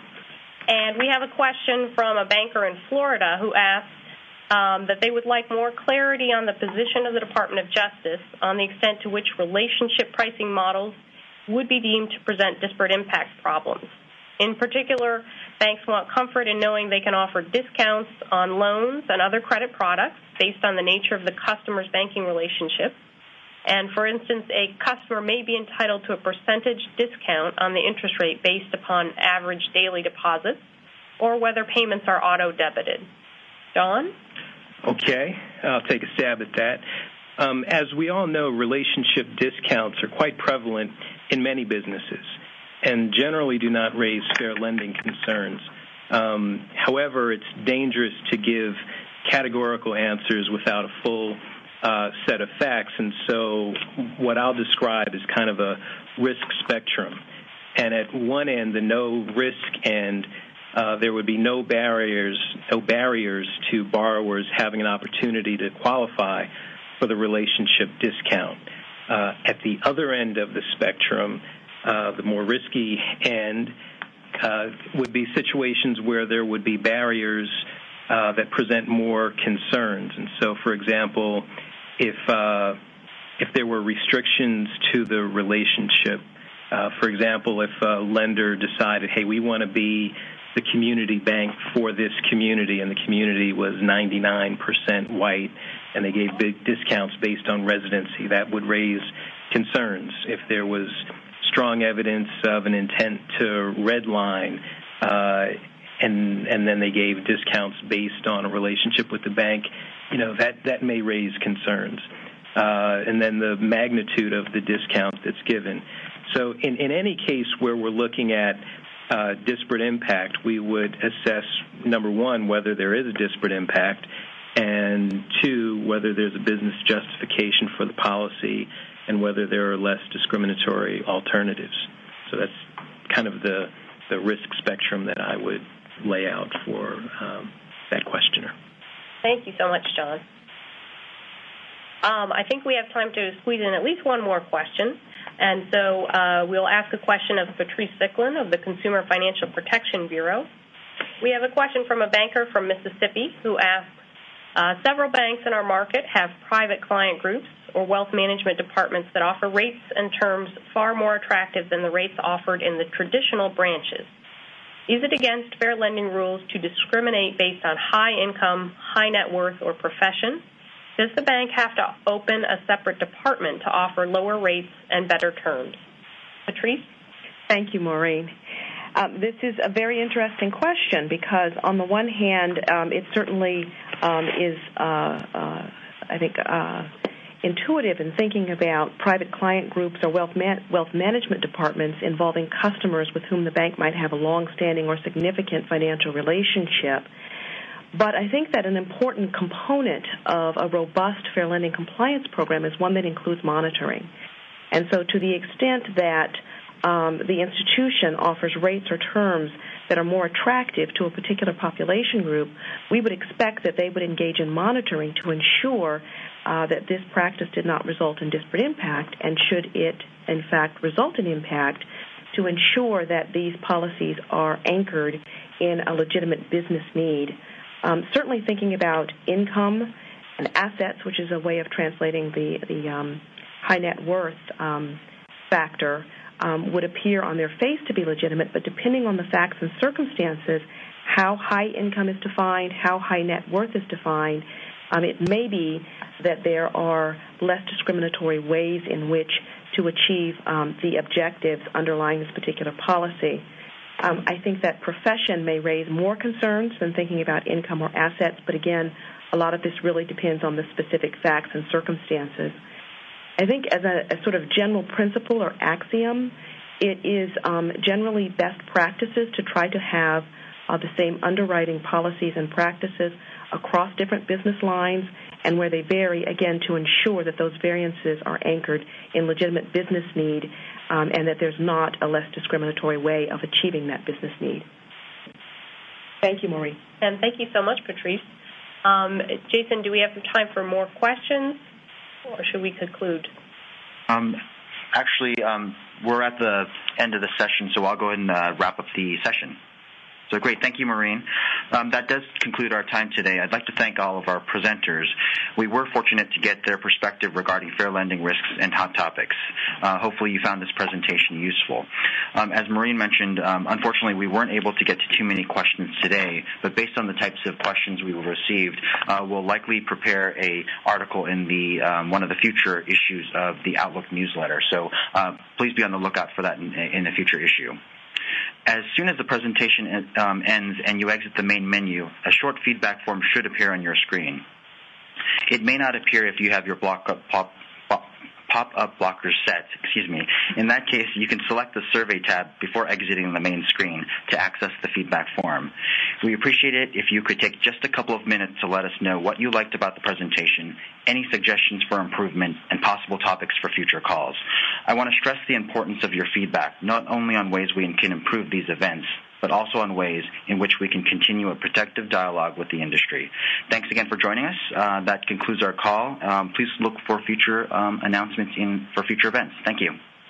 And we have a question from a banker in Florida who asked um, that they would like more clarity on the position of the Department of Justice on the extent to which relationship pricing models would be deemed to present disparate impact problems. In particular, banks want comfort in knowing they can offer discounts on loans and other credit products based on the nature of the customer's banking relationship. And, for instance, a customer may be entitled to a percentage discount on the interest rate based upon average daily deposits or whether payments are auto-debited. John? Okay, I'll take a stab at that. Um, as we all know, relationship discounts are quite prevalent in many businesses and generally do not raise fair lending concerns. Um, however, it's dangerous to give categorical answers without a full Uh, set of facts, and so what I'll describe is kind of a risk spectrum. And at one end, the no risk end, uh, there would be no barriers, no barriers to borrowers having an opportunity to qualify for the relationship discount. Uh, at the other end of the spectrum, uh, the more risky end, uh, would be situations where there would be barriers uh, that present more concerns. And so, for example, If uh, if there were restrictions to the relationship, uh, for example, if a lender decided, hey, we want to be the community bank for this community, and the community was ninety-nine percent white, and they gave big discounts based on residency, that would raise concerns. If there was strong evidence of an intent to redline, uh, and and then they gave discounts based on a relationship with the bank, you know, that, that may raise concerns. Uh, and then the magnitude of the discount that's given. So in, in any case where we're looking at uh, disparate impact, we would assess, number one, whether there is a disparate impact, and two, whether there's a business justification for the policy and whether there are less discriminatory alternatives. So that's kind of the, the risk spectrum that I would lay out for um, that questioner. Thank you so much, John. Um, I think we have time to squeeze in at least one more question. And so uh, we'll ask a question of Patrice Ficklin of the Consumer Financial Protection Bureau. We have a question from a banker from Mississippi who asks, uh, several banks in our market have private client groups or wealth management departments that offer rates and terms far more attractive than the rates offered in the traditional branches. Is it against fair lending rules to discriminate based on high income, high net worth, or profession? Does the bank have to open a separate department to offer lower rates and better terms? Patrice? Thank you, Maureen. Um, this is a very interesting question because, on the one hand, um, it certainly um, is, uh, uh, I think, uh, intuitive in thinking about private client groups or wealth man- wealth management departments involving customers with whom the bank might have a long-standing or significant financial relationship. But I think that an important component of a robust fair lending compliance program is one that includes monitoring. And so to the extent that um, the institution offers rates or terms that are more attractive to a particular population group, we would expect that they would engage in monitoring to ensure uh, that this practice did not result in disparate impact, and should it, in fact, result in impact, to ensure that these policies are anchored in a legitimate business need. Um, certainly thinking about income and assets, which is a way of translating the, the um, high net worth um, factor, um, would appear on their face to be legitimate, but depending on the facts and circumstances, how high income is defined, how high net worth is defined, um, it may be that there are less discriminatory ways in which to achieve um, the objectives underlying this particular policy. Um, I think that profession may raise more concerns than thinking about income or assets, but again, a lot of this really depends on the specific facts and circumstances. I think as a, a sort of general principle or axiom, it is um, generally best practices to try to have uh, the same underwriting policies and practices across different business lines, and where they vary, again, to ensure that those variances are anchored in legitimate business need, um, and that there's not a less discriminatory way of achieving that business need. Thank you, Maureen. And thank you so much, Patrice. Um, Jason, do we have time for more questions, or should we conclude? Um, actually, um, we're at the end of the session, so I'll go ahead and uh, wrap up the session. So great. Thank you, Maureen. Um, that does conclude our time today. I'd like to thank all of our presenters. We were fortunate to get their perspective regarding fair lending risks and hot topics. Uh, hopefully you found this presentation useful. Um, as Maureen mentioned, um, unfortunately we weren't able to get to too many questions today, but based on the types of questions we received, uh, we'll likely prepare a article in the um, one of the future issues of the Outlook newsletter. So uh, please be on the lookout for that in, in a future issue. As soon as the presentation um, ends and you exit the main menu, a short feedback form should appear on your screen. It may not appear if you have your block up, pop, pop, pop-up blockers set. Excuse me. In that case, you can select the Survey tab before exiting the main screen to access the feedback form. We appreciate it if you could take just a couple of minutes to let us know what you liked about the presentation, any suggestions for improvement, and possible topics for future calls. I want to stress the importance of your feedback, not only on ways we can improve these events, but also on ways in which we can continue a protective dialogue with the industry. Thanks again for joining us. Uh, that concludes our call. Um, please look for future um, announcements in, for future events. Thank you.